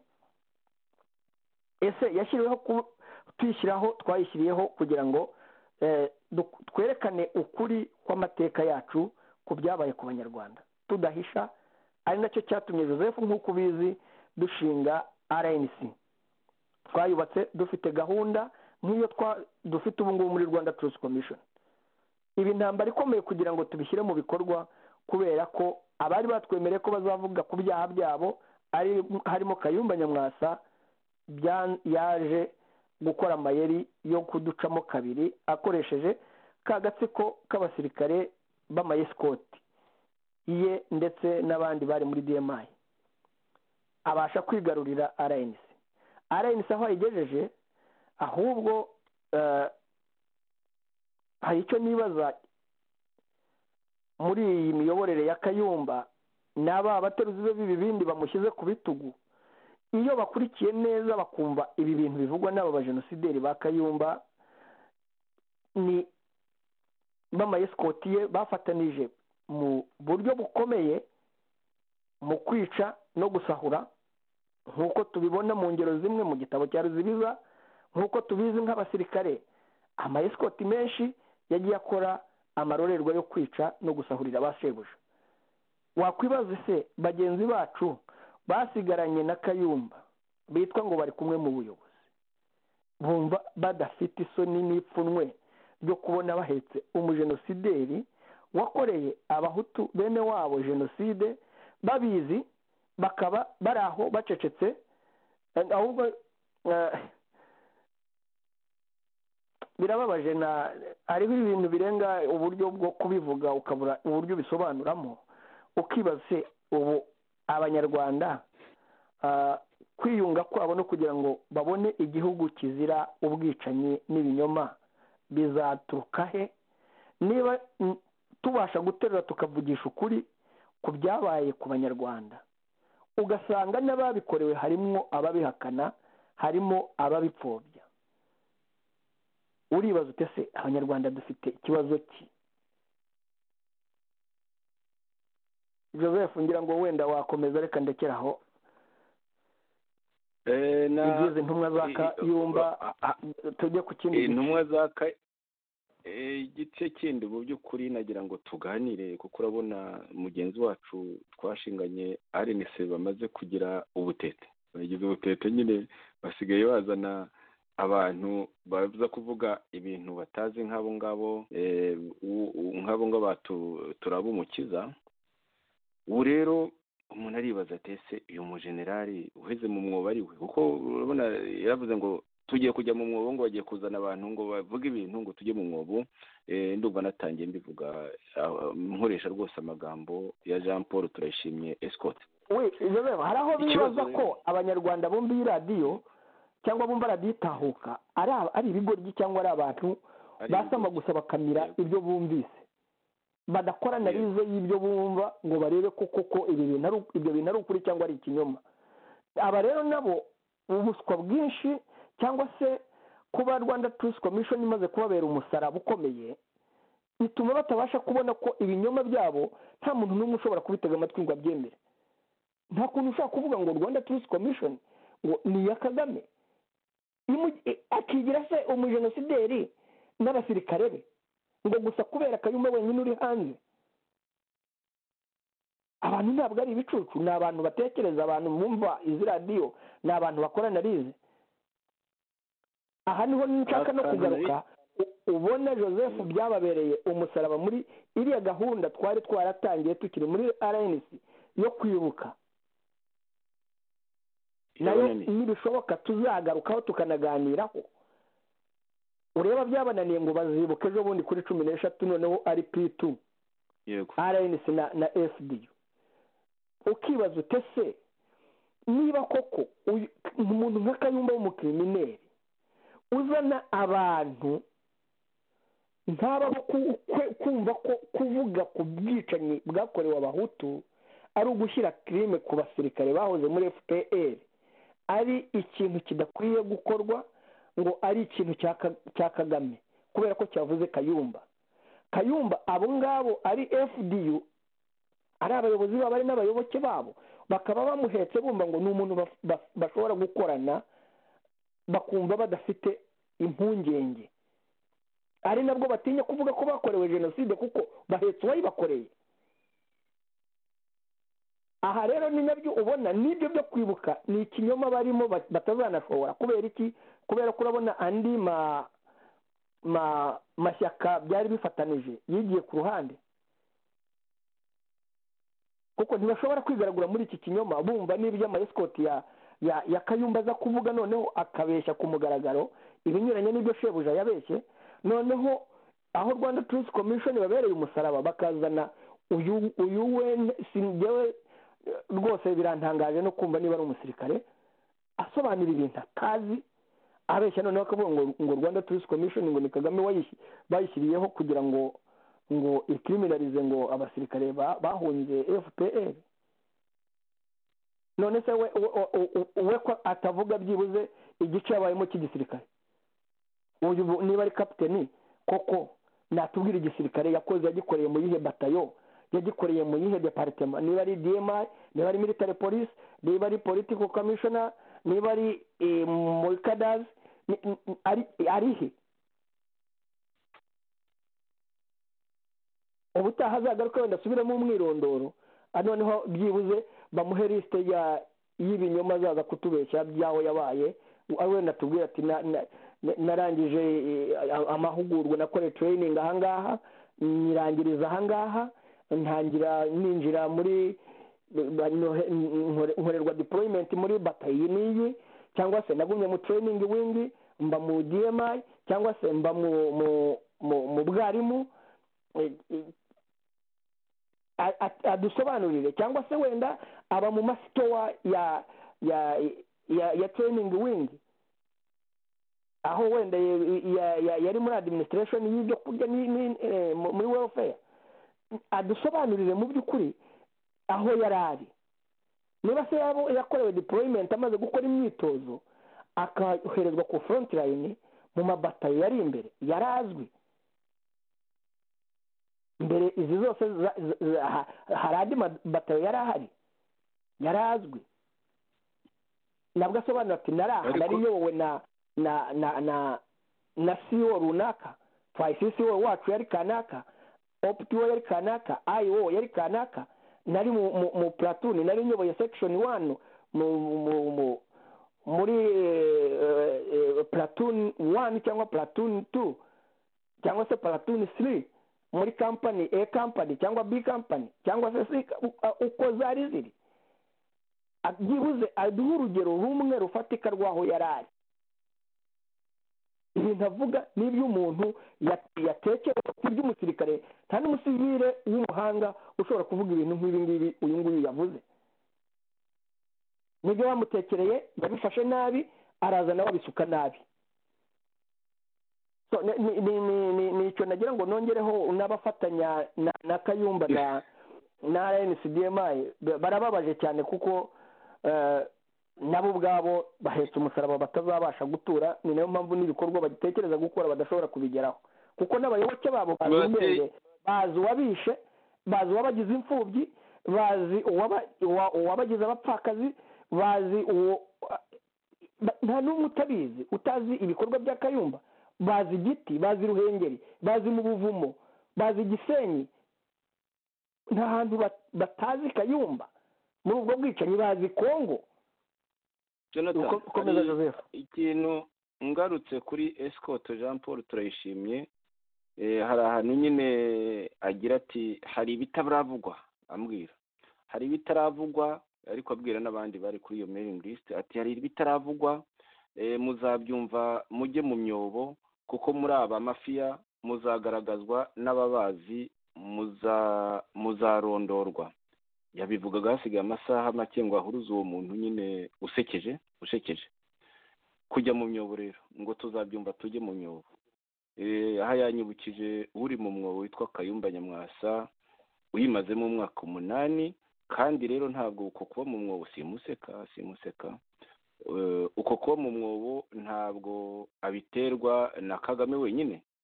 ese yashyiriweho tuyishyiraho twayishyiriyeho kugira ngo twerekane ukuri kw'amateka yacu ku byabaye ku banyarwanda tudahisha, ari nacyo cyatumye Joseph nk'uko ubizi dushinga R N C. twayubatse dufite gahunda nk'iyo dufite ubu ngubu muri Rwanda Truth Commission. ibi ntambara ikomeye kugira ngo tubishyire mu bikorwa, kubera ko abari batwemereye ko bazavuga ku byaha byabo ari harimo Kayumba Nyamwasa yaje gukora amayeri yo kuducamo kabiri akoresheje ka gatsiko k'abasirikare b'amayesikoti ye ndetse n'abandi bari muri D M I, abasha kwigarurira R N C. R N C aho ayigejeje, ahubwo hari icyo nibaza muri iyi miyoborere ya Kayumba, n'aba abateruzi be b'ibibindi bamushyize ku bitugu. iyo bakurikiye neza bakumva ibi bintu bivugwa n'aba bajenosideri ba Kayumba, ni b'amayesikoti ye bafatanije mu buryo bukomeye mu kwica no gusahura, nk'uko tubibona mu ngero zimwe mu gitabo cya Ruzibiza, nk'uko tubizi nk'abasirikare amayesikoti menshi yagiye akora amarorerwa yo kwica no gusahurira abashebuja. Wakwibaza se bagenzi bacu basigaranye na Kayumba bitwa ngo bari kumwe mu buyobozi, bumva badafite isoni n'ipfunwe ryo kubona bahetse umujenosideri wakoreye abahutu bene wabo jenoside, babizi bakaba bari aho bacecetse, ahubwo birababaje. na hariho ibintu birenga uburyo bwo kubivuga ukabura uburyo bisobanuramo, ukibaze ubu abanyarwanda kwiyunga kwabo no kugira ngo babone igihugu kizira ubwicanyi n'ibinyoma bizaturuka he? Niba tubasha guterura tukavugisha ukuri ku byabaye ku banyarwanda, ugasanga n'ababikorewe harimo ababihakana, harimo ababipfobya, uribaza ute se abanyarwanda dufite ikibazo ki? Joseph, ngira ngo wenda wakomeza, reka ndekeraho. eh na igize intumwa za Kayumba tujye ku kindi intumwa za igice kindi mu by'ukuri nagira ngo tuganire, kuko urabona mugenzi wacu twashinganye R N C bamaze kugira ubutete, bagize ubutete nyine, basigaye bazana abantu bavuza kuvuga ibintu batazi nk'abo ngabo nk'abo ngabo turabumukiza. ubu rero umuntu aribaza ati ese uyu mujenerali uheze mu mwobo ari we? kuko urabona yaravuze ngo tugiye kujya mu mwobo, ngo bagiye kuzana abantu ngo bavuge ibintu ngo tujye mu mwobo. ndumva natangiye mbivuga nkoresha rwose amagambo ya Jean Paul Turayishimye Escort. we Joseph, hari aho bibaza ko abanyarwanda bumva iyi radiyo cyangwa bumva radiyo itahuka ari ibigoryi cyangwa ari abantu basama gusa bakamira ibyo bumvise, badakora analize y'ibyo bumva ngo barebe ko koko ibi bintu ari ibyo bintu ari ukuri cyangwa ari ikinyoma. Aba rero nabo ubuswa bwinshi cyangwa se kuba Rwanda Truth Commission imaze kubabera umusaraba ukomeye, bituma batabasha kubona ko ibinyoma byabo nta muntu n'umwe ushobora kubitega amatwi ngo abyemere. Nta kuntu ushobora kuvuga ngo Rwanda Truth Commission ngo ni iya Kagame, akigira se umujenosideri n'abasirikare be ngo gusa kubera Kayumba wenyine uri hanze. Abantu ntabwo ari ibicucu, ni abantu batekereza, abantu bumva izi radiyo, ni abantu bakora analize. Aha niho nshaka no kugaruka, ubona Joseph byababereye umusaraba muri iriya gahunda twari twaratangiye tukiri muri R N C yo kwibuka, nayo nibishoboka tuzagarukaho tukanaganiraho. Ureba byabananiye ngo bazibuke ejo bundi kuri cumi n'eshatu, noneho ari P two R N C na, na F D U. Ukibaza ute se niba koko umuntu nka Kayumba w'umukrimineri uzana abantu nk'aba kumva ko kuvuga ku bwicanyi bwakorewe abahutu ari ugushyira crime ku basirikare bahoze muri F P R, ari ikintu kidakwiye gukorwa, ngo ari ikintu cya Kagame, kubera ko cyavuze Kayumba. Kayumba abo ngabo ari F D U, ari abayobozi babo ari n'abayoboke babo, bakaba bamuhetse bumva ngo ni umuntu bashobora gukorana, bakumva badafite impungenge, ari nabwo batinya kuvuga ko bakorewe jenoside kuko bahetse uwayibakoreye. Aha rero ni nabyo ubona n'ibyo byo kwibuka ni ikinyoma barimo batazanashobora. Kubera iki? Kubera ko urabona andi ma ma mashyaka byari bifatanije yigiye ku ruhande, kuko ntibashobora kwigaragura muri iki kinyoma bumva n'ibyo amayesikoti ya ya ya Kayumba aza kuvuga, noneho akabeshya ku mugaragaro ibinyuranye n'ibyo shebuja yabeshye. Noneho aho Rwanda Truth Commission babereye umusaraba bakazana uyu uyu we singewe rwose birantangaje no kumva niba ari umusirikare asobanura ibintu atazi, abeshya noneho akavuga ngo ngo Rwanda Truth Commission ngo ni Kagame bayishyiriyeho kugira ngo ngo ikriminalize ngo abasirikare bahunze F P R. None se we we ko atavuga byibuze igice yabayemo cy'igisirikare, uyu niba ari kapiteni koko natubwira igisirikare yakoze yagikoreye mu yihe batayo, yagikoreye mu yihe departement, niba ari D M I, niba ari military police, niba ari political commissioner, niba ari muri cadres, ari arihe. Ubutaha azagaruka wenda asubiremo umwirondoro, noneho byibuze bamuhe liste ya y'ibinyoma azaza kutubeshya byaho yabaye, wenda tubwira ati narangije amahugurwa nakore training ahangaha, nirangiriza ahangaha, ntangira ninjira muri nkorerwa deployment muri batayi niyi, cyangwa se nagumye mu training wing, mba mu D M I, cyangwa se mba mu mu bwarimu, adusobanurire. Cyangwa se wenda aba mu masitowa ya ya ya ya training wing, aho wenda yari muri administration y'ibyo kurya muri welfare, adusobanurire mu by'ukuri aho yari ari. Niba se yakorewe deployment amaze gukora imyitozo akaherezwa ku front line mu mabatayo yari imbere, yarazwi mbere izi zose hari andi batayo yari ahari, yarazwi. Nabwo asobanura ati naraha nariyobowe na na na na na C O runaka, twice C O wacu yari kanaka, optiwo yari kanaka, I O yari kanaka, nari mu mu platoon, nari nyoboye section one mu mu muri platoon one cyangwa platoon two cyangwa se platoon three muri company A company cyangwa B company cyangwa se C, uko zari ziri. Byibuze aduha urugero rumwe rufatika rwaho yarari. Ibintu avuga n'ibyo umuntu yatekereza ku by'umusirikare, nta n'umusivile w'umuhanga ushobora kuvuga ibintu nk'ibi ngibi uyu nguyu yavuze. Nibyo bamutekereye yabifashe nabi, araza nawe abisuka nabi. So ni ni ni ni icyo nagira ngo nongereho n'abafatanya na Kayumba na na R N C D M I barababaje cyane kuko nabo ubwabo bahetse umusaraba batazabasha gutura. Ni nayo mpamvu n'ibikorwa bagitekereza gukora badashobora kubigeraho, kuko n'abayoboke babo bazi bazi uwabishe, bazi uwabagize imfubyi, bazi uwabagize abapfakazi, bazi uwo nta n'umwe utabizi utazi ibikorwa bya Kayumba. Bazi Giti, bazi Ruhengeri, bazi mu Buvumo, bazi Gisenyi, nta hantu batazi Kayumba. Muri ubwo bwicanyi bazi Kongo. Jonathan, Joseph, ikintu ngarutse kuri Escort Jean Paul turayishimye, hari ahantu nyine agira ati hari ibitaravugwa, ambwira hari ibitaravugwa, ariko abwira n'abandi bari kuri iyo mailing list ati hari ibitaravugwa, muzabyumva mujye mu myobo, kuko muri aba mafiya muzagaragazwa n'ababazi, muzarondorwa. Yabivugaga hasigaye amasaha make ngo ahuruze uwo muntu nyine usekeje ushekeje kujya mu myobo. Rero ngo tuzabyumva tujye mu myobo. Aha yanyibukije uri mu mwobo witwa Kayumba Nyamwasa, uyimazemo umwaka umunani, kandi rero ntabwo uko kuba mu mwobo simuseka simuseka uko kuba mu mwobo ntabwo abiterwa na Kagame wenyine,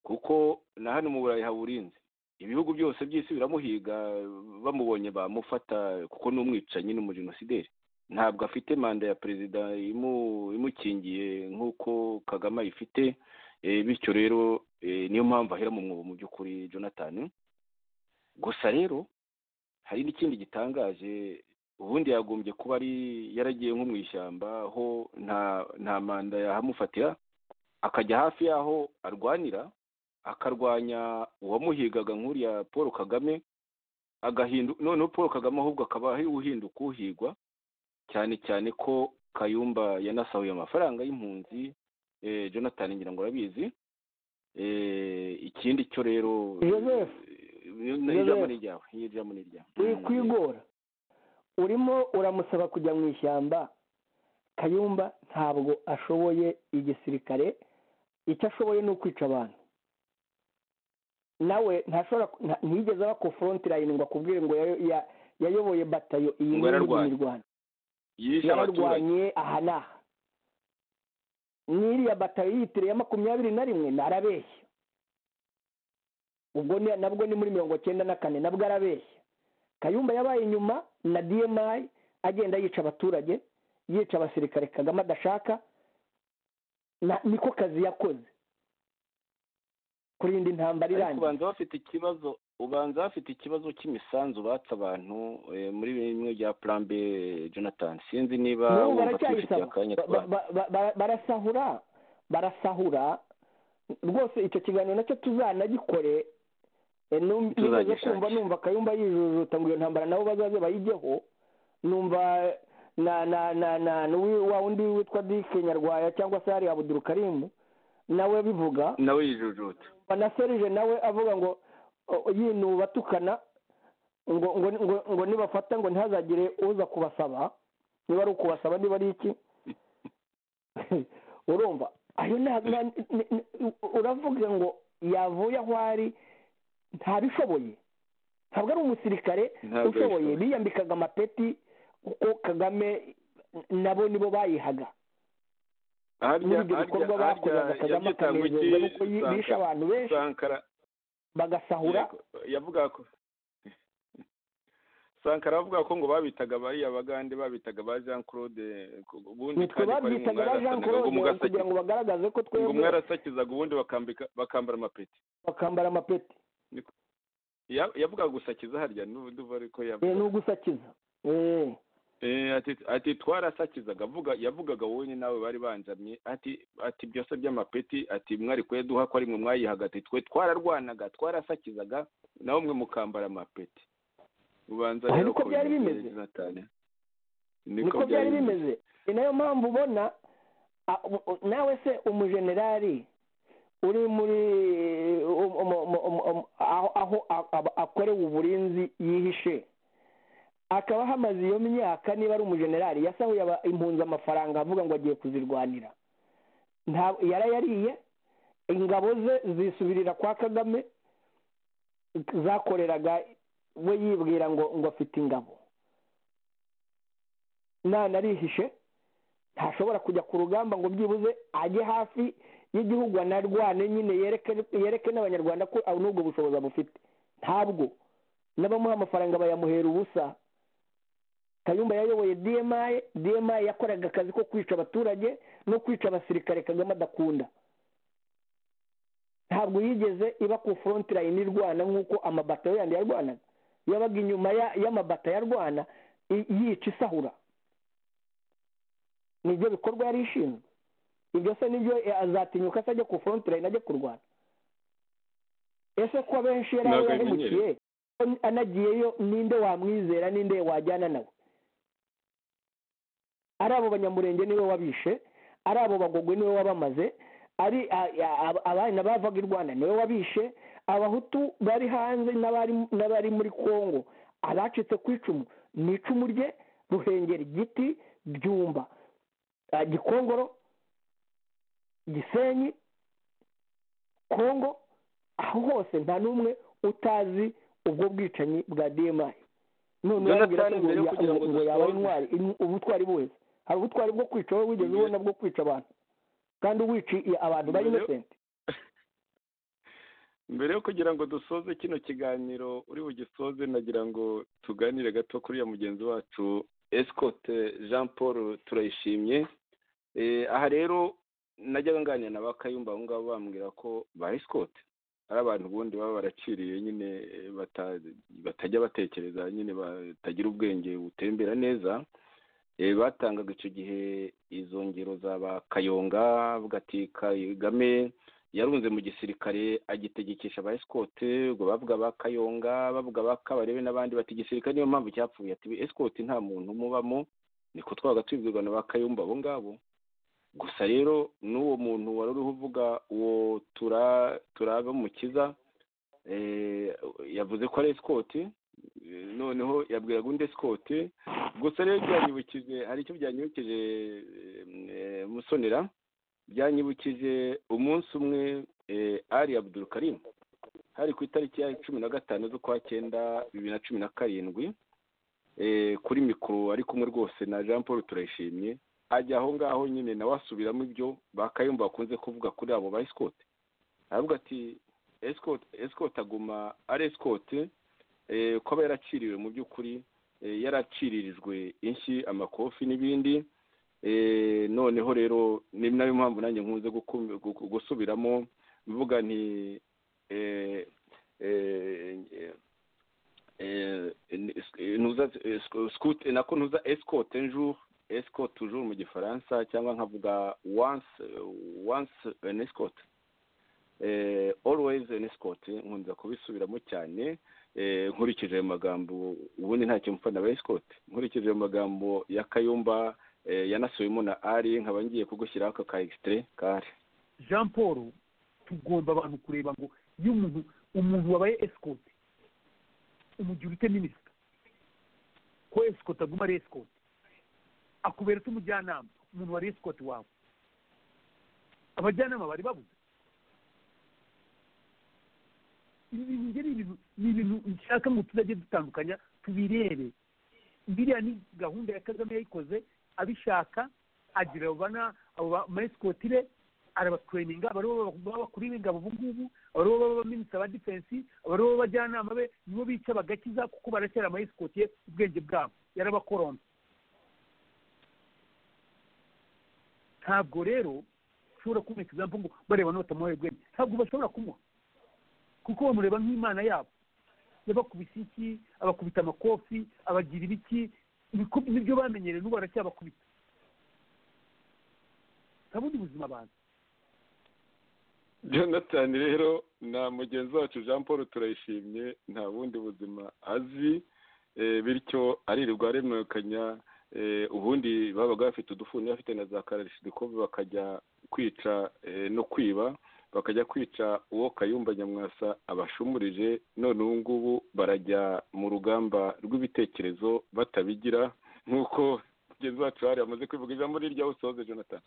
kuko na hano mu burayi haburinze ibihugu byose by'isi biramuhiga bamubonye bamufata kuko ni umwicanyi n'umujenosideri ntabwo afite manda ya perezida imukingiye nk'uko Kagame ayifite bityo rero niyo mpamvu ahera mu mwobo mu by'ukuri Jonathan gusa rero hari n'ikindi gitangaje ubundi yagombye kuba ari yaragiye nko mu ishyamba aho nta nta manda yahamufatira akajya hafi y'aho arwanira akarwanya uwamuhigaga nk'uriya Paul Kagame agahindu noneho Paul Kagame ahubwo akaba ari uhinduka uhigwa cyane cyane ko Kayumba yanasahuye amafaranga y'impunzi eh Jonathan ngira ngo urabizi eh ikindi cyo rero Joseph ijambo ni ryawe ijambo ni ryawe kwigora urimo uramusaba kujya mu ishyamba Kayumba ntabwo ashoboye igisirikare icyo ashoboye ni ukwica abantu nawe ntashobora ntiyigeze aba ku front line ngo akubwire ngo yayoboye batayo iyi mu Rwanda yararwanye aha n'aha n'iriya batayo yitiriye makumyabiri na rimwe narabeshya ubwo nabwo ni muri mirongo cyenda na kane nabwo arabeshya Kayumba yabaye inyuma na D M I agenda yica abaturage yica abasirikare Kagame adashaka niko kazi yakoze kurinda intambara irangiye ubanza bafite ikibazo ubanza bafite ikibazo cy'imisanzu batsa abantu muri bimwe bya plan B Jonathan sinzi niba barasahura barasahura rwose icyo kiganiro nacyo tuzanagikore nibaze kumva numva Kayumba yijujuta ngo iyo ntambara nabo bazaze bayigeho numva na na na na wa undi witwa Dike Nyarwaya cyangwa se hari Abdul Karim nawe bivuga nawe yijujuta na Serge nawe avuga ngo yinu batukana ngo ngo ngo, ngo nibafata ngo ntihazagire uza kubasaba niba ari ukubasaba niba ari iki urumva ayo uravuga ngo yavuye aho ari ntabishoboye ntabwo ari umusirikare ushoboye biyambikaga amapeti uko Kagame nabo nibo bayihaga harya ibikorwa bakoraga Kagame akanezerwa nuko bishe abantu benshi bagasahura yavuga ko Sankara avuga ko ngo babitaga bari abagande babitaga ba Jean Claude ubundi kandi babitaga ba Jean Claude kugira ngo bagaragaze ko twebwe ngo mwarasakizaga ubundi bakambika bakambara amapeti bakambara amapeti yavuga gusakiza harya n'uduva ariko yavuga eh n'ugusakiza eh eh ati ati twarasakizaga avuga yavugaga wowe nawe bari banjamye ati ati byose by'amapeti ati mwari kweduha ko ari mwe mwayihagati twe twararwanaga twarasakizaga nawe mwe mukambara amapeti ubanza rero ko byari bimeze niko byari bimeze ni nayo mpamvu ubona nawe se umujenerali uri muri aho akorewe uburinzi yihishe akaba hamaze iyo myaka niba ari umujenerali yasahuye impunzi amafaranga avuga ngo agiye kuzirwanira yarayariye ingabo ze zisubirira kwa Kagame zakoreraga we yibwira ngo ngo afite ingabo nana arihishe ntashobora kujya ku rugamba ngo byibuze ajye hafi y'igihugu anarwane nyine yereke yereke n'abanyarwanda ko aho nubwo bushoboza bufite ntabwo n'abamuha amafaranga bayamuhera ubusa Kayumba yayoboye D M I D M I yakoraga akazi ko kwica abaturage no kwica abasirikare Kagame adakunda ntabwo yigeze iba ku front line irwana nk'uko amabatayo yandi yarwanaga yabaga inyuma y'amabata yarwana yica isahura nibyo bikorwa yari ishinzwe ibyo se nibyo azatinyuka se ajya ku front line ajya kurwana ese ko benshi yari yahemukiye anagiyeyo ninde wamwizera ninde wajyana nawe ari abo banyamurenge niwe wabishe ari abo bagogwe niwe wabamaze ari abana bavaga i Rwanda niwe wabishe abahutu bari hanze n'abari n'abari muri Kongo abacitse ku icumu ni icumu rye Ruhengeri Giti Byumba Gikongoro Gisenyi Kongo aho hose nta n'umwe utazi ubwo bwicanyi bwa D M I none yabwira ngo yaba intwari ubutwari buheze hari ubutwari bwo kwica wowe wigeze ubona bwo kwica abantu kandi uwici abantu bari innocent mbere yo kugira ngo dusoze kino kiganiro uri bugisoze nagira ngo tuganire gato kuri ya mugenzi wacu Escote Jean Paul Turayishimye. Aha rero najyaga nganira na bakayumba aho ngaho bambwira ko ba Escote ari abantu ubundi baba baraciriye nyine batajya batekereza nyine batagira ubwenge butembera neza. Batangaga icyo gihe izo ngero za ba Kayonga avuga ati Kagame yarunze mu gisirikare agitegekesha ba Escote, ubwo bavuga ba Kayonga bavuga ba Kabarebe n'abandi bati igisirikare niyo mpamvu cyapfuye. Ati Escote nta muntu mubamo, niko twabaga twibwirwa na ba Kayumba abo ngabo. Gusa rero n'uwo muntu wari uriho uvuga uwo turaba mukiza yavuze ko ari Escote, noneho yabwiraga undi Escote. Gusa rero byanyibukije, hari icyo byanyibukije Musonera, byanyibukije umunsi umwe Ali Abdul Karim hari ku itariki ya cumi na gatanu z'ukwa cyenda bibiri na cumi na karindwi kuri mikoro ari kumwe rwose na Jean Paul Turayishimye, ajya aho ngaho nyine nawe asubiramo ibyo bakayumva bakunze kuvuga kuri abo ba Escote. Aravuga ati Escote Escote aguma ari Escote ko aba yaraciriwe mu by'ukuri, yaraciririjwe inshyi amakofi n'ibindi. Noneho rero ni nayo mpamvu nanjye nkunze gusubiramo mvuga nti nuza Escote nako nuza Escote un jour Escote toujours mu gifaransa, cyangwa nkavuga once once an Escote, always an Escote. Nkunze kubisubiramo cyane nkurikije ayo magambo, ubundi ntacyo mfana ba Escote. Nkurikije ayo magambo ya Kayumba yanasubiyemo na Ali, nkaba ngiye kugushyiraho aka ka extrait kare. Jean Paul, tugomba abantu kureba ngo iyo umuntu umuntu wabaye Escote umugira ute minisita ko Escote aguma ari Escote, akubera umujyanama umuntu wari Escote wawe. Abajyanama bari babuze. Ibi ni ibintu nshaka ngo tuzajye dutandukanya tubirebe. Biriya ni gahunda ya Kagame yayikoze abishaka, agira bana abo Escote arabatraininga, abaribo bakuri b'ingabo ubu ngubu, abaribo baba minisita ba defense, abaribo bajyanama be nibo bica bagakiza kuko baracyera ama Escote ubwenge bwabo yarabakorona. Ntabwo rero ushobora kumva example ngo bareba nota mu bwenge, ntabwo bashobora kumuha kuko bamureba nk'Imana yabo. Yabakubise iki, abakubita amakofi, abagira ibiki, nibyo bamenyereye n'ubu baracyabakubita. Nta bundi buzima abantu. Jonathan rero na mugenzi wacu Jean Paul Turayishimye nta bundi buzima azi, bityo aririrwa aremekanya. Ubundi babaga bafite udufuni bafite na za Kalashnikov bakajya kwica no kwiba, bakajya kwica uwo Kayumba Nyamwasa abashumurije. None ubu ngubu barajya mu rugamba rw'ibitekerezo batabigira, nk'uko mugenzi wacu hari amaze kwivuga ijambo rirya usoze. Jonathan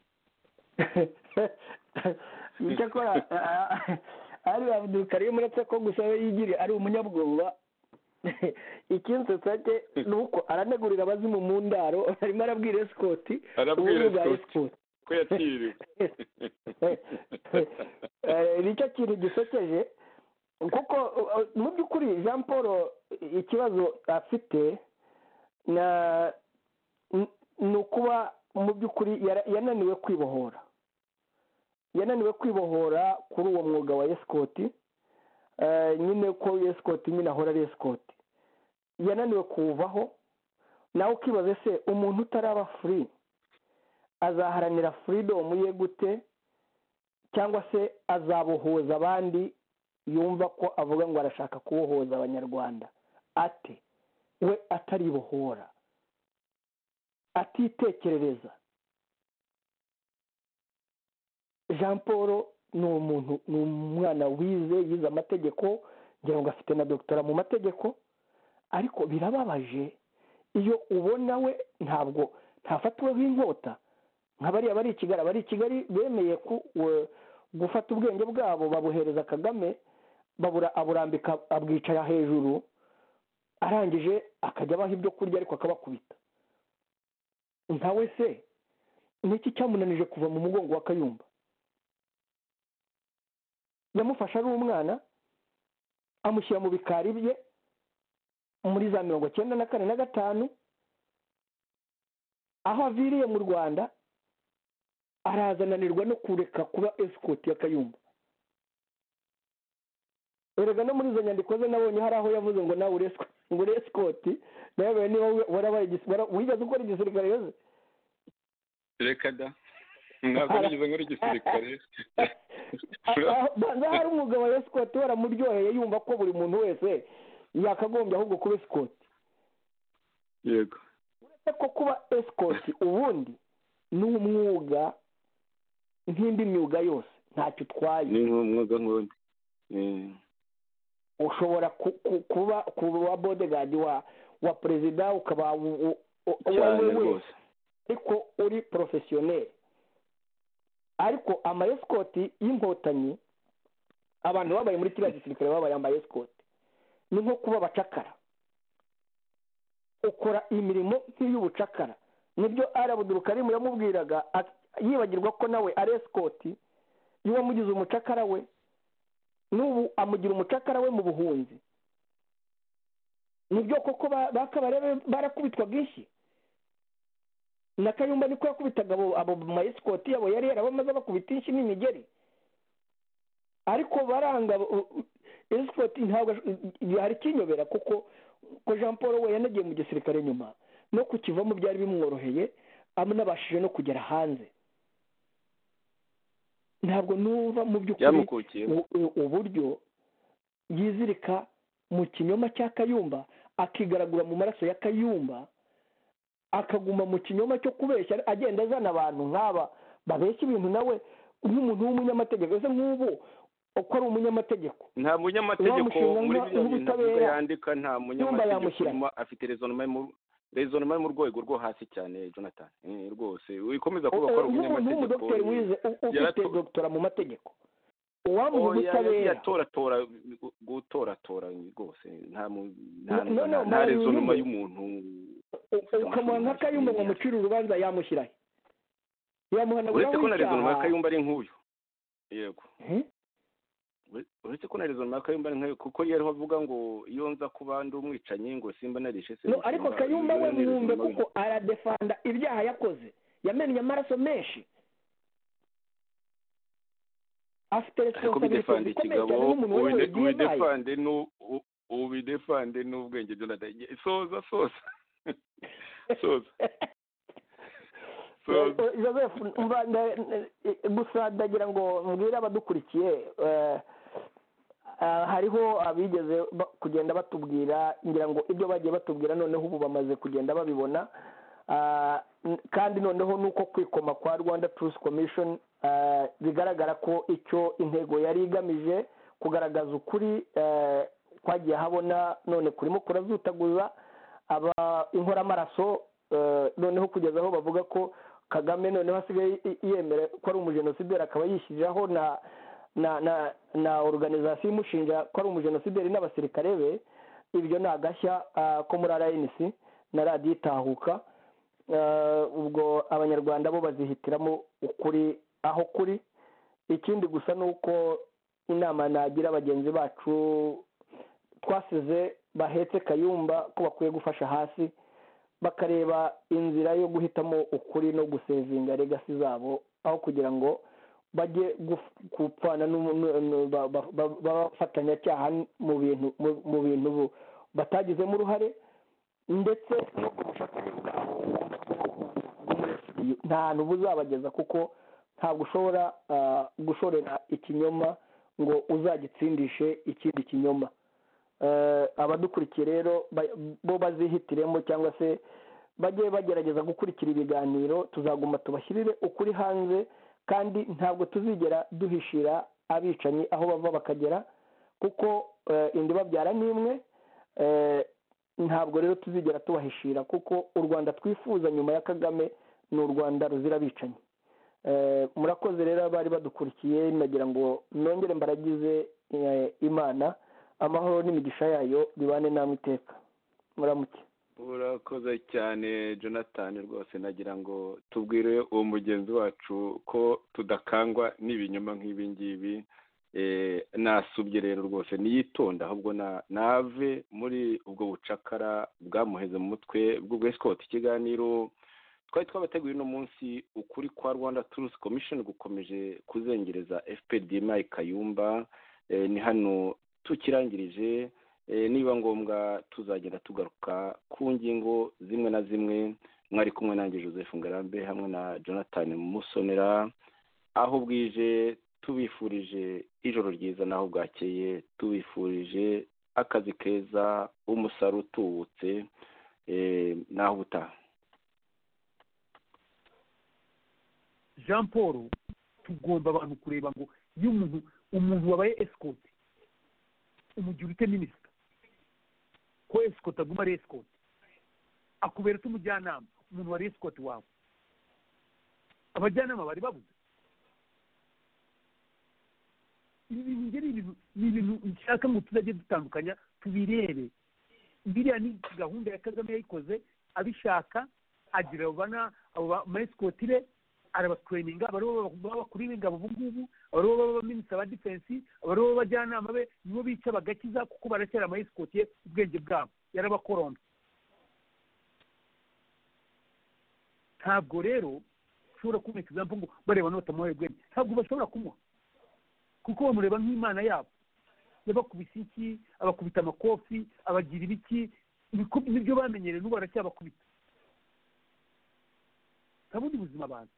icyakora Ali Abdul Karim uretse ko gusa yigiri ari umunyabwoba, ikinsetsa cye ni uko aranegurira abazimu mu ndaro, arimo arabwira Escote arabwira Escote ko yatiriwe. Nicyo kintu gisokeje kuko mu by'ukuri Jean Paul ikibazo afite ni ukuba mu by'ukuri yananiwe kwibohora yananiwe kwibohora kuri uwo mwuga wa Escote. Nyine ko Escote nyine ahora ari Escote, yananiwe kuvaho. Nawe ukibaza se umuntu utaraba free azaharanira freedom ye gute, cyangwa se azabohoza abandi yumva ko avuga ngo arashaka kubohoza abanyarwanda ate we ataribohora, atitekerereza? Jean Paul ni umuntu, ni umwana wize, yize amategeko, ngira ngo afite na doctora mu mategeko, ariko birababaje iyo ubona we ntabwo ntafatweho inkota nka bariya bari i Kigali. Bari i Kigali bemeye gufata ubwenge bwabo babuhereza Kagame, babura aburambika abwicara hejuru, arangije akajya abaha ibyo kurya ariko akabakubita. Ntawe se niki cyamunanije kuva mu mugongo wa Kayumba? Yamufasha ari umwana, amushyira mu bikari bye muri za mirongo cyenda na kane na gatanu, aho aviriye mu Rwanda arazananirwa no kureka kuba esikoti ya Kayumba. Erega no muri izo nyandiko ze nabonye hari aho yavuze ngo nawe uri ngo uri esikoti, nawe niba warabaye igisirikare, wigeze ukora igisirikare yoze? Reka da, ntabwo nigeze nkora igisirikare. Banza hari umugabo wa esikoti waramuryoheye yumva ko buri muntu wese yakagombye ahubwo kuba esikoti. Yego. Uretse ko kuba esikoti ubundi ni umwuga nk'indi myuga yose, ntacyo utwaye. Ni umwuga nk'undi. Ushobora kuba kuba bodyguard wa wa perezida, ukaba cyane rwose, ariko uri professionnel. Ariko ama escort y'inkotanyi, abantu babaye muri kiriya gisirikare babaye ama escort, ni nko kuba abacakara, ukora imirimo nk'iy'ubucakara. Nibyo Abdul Karim yamubwiraga, yibagirwa ko nawe ari escort, iyo wamugize umucakara we n'ubu amugira umucakara we mu buhunzi. Nibyo koko bakabarebe barakubitwa bwinshi, na Kayumba niko yakubitaga abo abo ma escort yabo yari yarabamaze bakubita inshi n'imigeri, ariko baranga escort. Ntabwo hari kinyobera kuko ko Jean Paul we yanagiye mu gisirikare nyuma no kukivamo byari bimworoheye, amunabashije no kugera hanze. Ntabwo numva mu by'ukuri uburyo yizirika mu kinyoma cya Kayumba, akigaragura mu maraso ya Kayumba, akaguma mu kinyoma cyo kubeshya, agenda azana abantu nk'aba babeshya ibintu nawe nk'umuntu w'umunyamategeko. Ese nk'ubu uko ari umunyamategeko, nta munyamategeko muri byo yandika, nta munyamategeko afite rezonoma rezonoma mu rwego rwo hasi cyane. Jonathan rwose wikomeza kuba ko ari umunyamategeko, umudokiteri wize ufite doctora mu mategeko, uwamuha ubutabera, yatoratora gutoratora rwose, nta nta rezonoma y'umuntu. Ukamuha nka Kayumba ngo mucire urubanza, yamushyirahe? Yamuhanagura. Uretse ko na rezonoma ya Kayumba ari nk'uyu. Yego. Uretse ko na rezonoma ya Kayumba ari nk'uyu, kuko yari avuga ngo iyo nza kuba ndi umwicanyi ngo simba narishe se. No, ariko Kayumba we mwumve kuko aradefanda ibyaha yakoze, yamennye amaraso menshi, afite responsabilité ikomeye cyane n'umuntu wewe ubidefande no ubidefande n'ubwenge. Jonathan soza soza soza Joseph, gusa ndagira ngo mbwira abadukurikiye, hariho abigeze kugenda batubwira, ngira ngo ibyo bagiye batubwira noneho ubu bamaze kugenda babibona, kandi noneho nuko kwikoma kwa Rwanda Truth Commission bigaragara ko icyo intego yari igamije kugaragaza ukuri kwagiye habona, none kurimo kurazutaguza aba inkoramaraso, noneho kugeza aho bavuga ko Kagame noneho asigaye yemera ko ari umujenosideri, akaba yishyiriraho na na na na organization imushinja ko ari umujenosideri n'abasirikare be. Ibyo ni agashya ko muri R N C na radiyo itahuka. Ubwo abanyarwanda bo bazihitiramo ukuri aho kuri. Ikindi gusa ni uko inama nagira bagenzi bacu twasize bahetse Kayumba ko bakwiye gufasha hasi, bakareba inzira yo guhitamo ukuri no gusevinga legacy zabo, aho kugira ngo bajye gupfana bafatanyacyaha mu bintu mu bintu batagizemo uruhare, ndetse no ku bufatanye bwabo nta hantu buzabageza, kuko ntabwo ushobora gushorera ikinyoma ngo uzagitsindishe ikindi kinyoma. Abadukurikiye rero bo bazihitiremo cyangwa se bajye bagerageza gukurikira ibiganiro, tuzaguma tubashyirire ukuri hanze, kandi ntabwo tuzigera duhishira abicanyi aho bava bakagera, kuko indi babyara n'imwe. Ntabwo rero tuzigera tubahishira, kuko u Rwanda twifuza nyuma ya Kagame ni u Rwanda ruzira abicanyi. Murakoze rero abari badukurikiye, nagira ngo nongere mbaragize Imana, amahoro n'imigisha yayo bibane namwe iteka. Muramuke. Urakoze cyane Jonathan, rwose nagira ngo tubwire uwo mugenzi wacu ko tudakangwa n'ibinyoma nk'ibi ngibi, nasubye rero rwose niyitonda ahubwo nave muri ubwo bucakara bwamuheze mu mutwe bw'ubwesikoti. Ikiganiro twari twabateguye uno munsi ukuri kwa Rwanda Truth Commission gukomeje kuzengereza F P R D M I Kayumba. Ni hano tukirangirije, niba ngombwa tuzagenda tugaruka ku ngingo zimwe na zimwe. Mwari kumwe nanjye Joseph Ngarambe hamwe na Jonathan Musonera. Aho bwije tubifurije ijoro ryiza, naho bwakeye tubifurije akazi keza, umusaruro utubutse, naho butaha. Jean Paul, tugomba abantu kureba ngo iyo umuntu umuntu wabaye escort umugira ute minisita ko escort aguma ari escort akubera umujyanama umuntu wari escort wawe. Abajyanama bari babuze ibi bintu ni ibintu nshaka ngo tuzajye dutandukanya tubirebe. Biriya ni gahunda ya Kagame yayikoze abishaka, agira bana abo maescotire arabatreninga, abaribo bakuri b'ingabo ubu ngubu, abaribo b'abaminisita ba defense, abaribo b'abajyanama be, nibo bica bagakiza kuko baracyari amaescotiye ubwenge bwabo yarabakorombe. Ntabwo rero ushobora kumenya example ngo bareba n'abatamuhaye ubwenge, ntabwo bashobora kumuha kuko bamureba nk'imana yabo. Yabakubise iki, abakubita amakofi, abagira ibiki, nibyo bamenyereye n'ubu baracyabakubita. Nta bundi buzima abantu.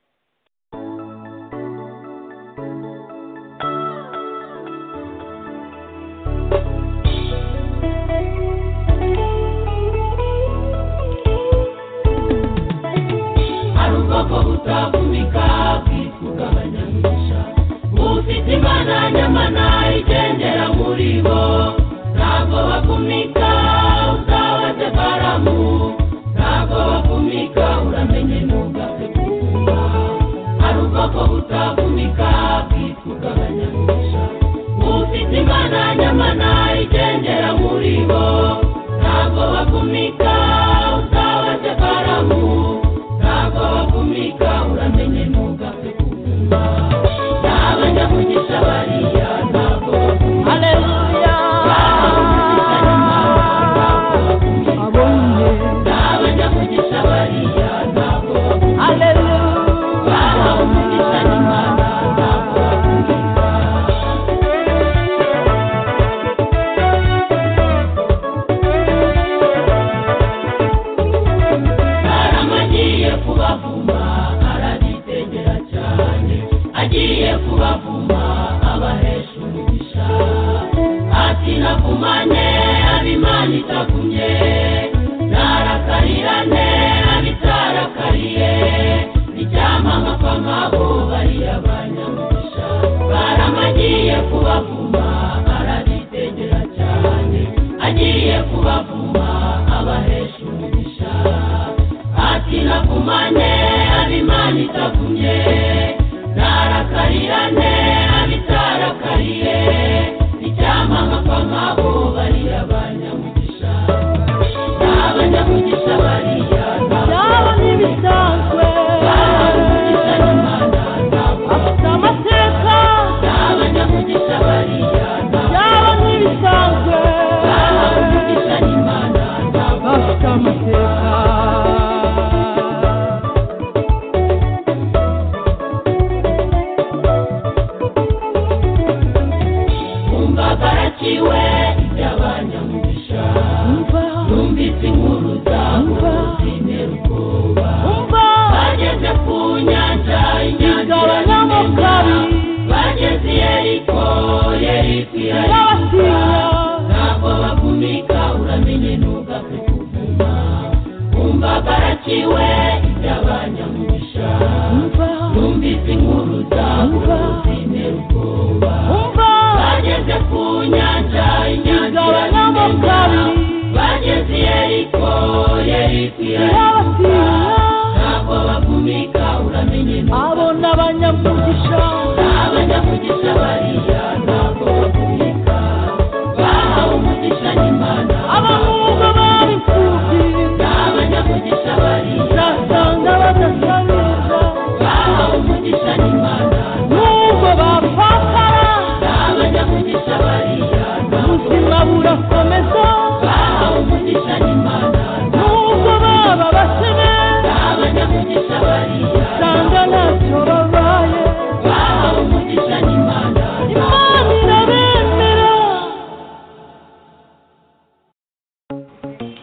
Aruboko butavumika bwitugabanya misha ufite imana nyamana igendera muri bo, ntabwo bakumika uzabate baramu, ntabwo bakumika uramenye ntugapfe kuvuma. Aruboko butavumika bwitugabanya misha ufite imana nyamana igendera muri bo, ntabwo bakumika uzabate baramu, ntabwo bakumika uramenye ntugapfe kuvuma. Abanyamugisha bariya ntabwo bakumika. Haleluya. Abonye. Abanyamugisha bariya ntabwo bakumika. Haleluya. Abanyamugisha n'Imana ntabwo bakumika. Aramagiye kubavuma arabitegera cyane, agiye kubavuma abahesha umugisha. Ati navumane abimana itavumye, narakarirane abitarakariye, icyama nkapfa nk'abo bariya banyamugisha. Baramagiye kubavuma arabitegera cyane, agiye kubavuma abahesha umugisha. Ati navumane abimana itavumye, narakarirane abitarakariye, icyama nkapfa nk'abo bariya banyamugisha. N'abanyamugisha bariya ntabwo n'ibisanzwe, umugisha n'Imana ntabwo afite amateka. N'abanyamugisha bariya ntabwo n'ibisanzwe, umugisha n'Imana ntabwo afite amateka. Baraciwe iby'abanyamugisha, numvise inkuru zabo zintera ubwoba. Bageze ku nyanja, inyanja irameneka, bageze i Yeriko, Yeriko irariduka. Ntabwo bakumika uramenye ntugapfe kuvuma. Umva baraciwe iby'abanyamugisha, numvise inkuru zabo zintera ubwoba. Bageze ku nyanja, inyanja irameneka, bageze i Yeriko, Yeriko irariduka. Ntabwo bakumika uramenye ntugapfe kuvuma. Abo n'abanyamugisha, n'abanyamugisha bariya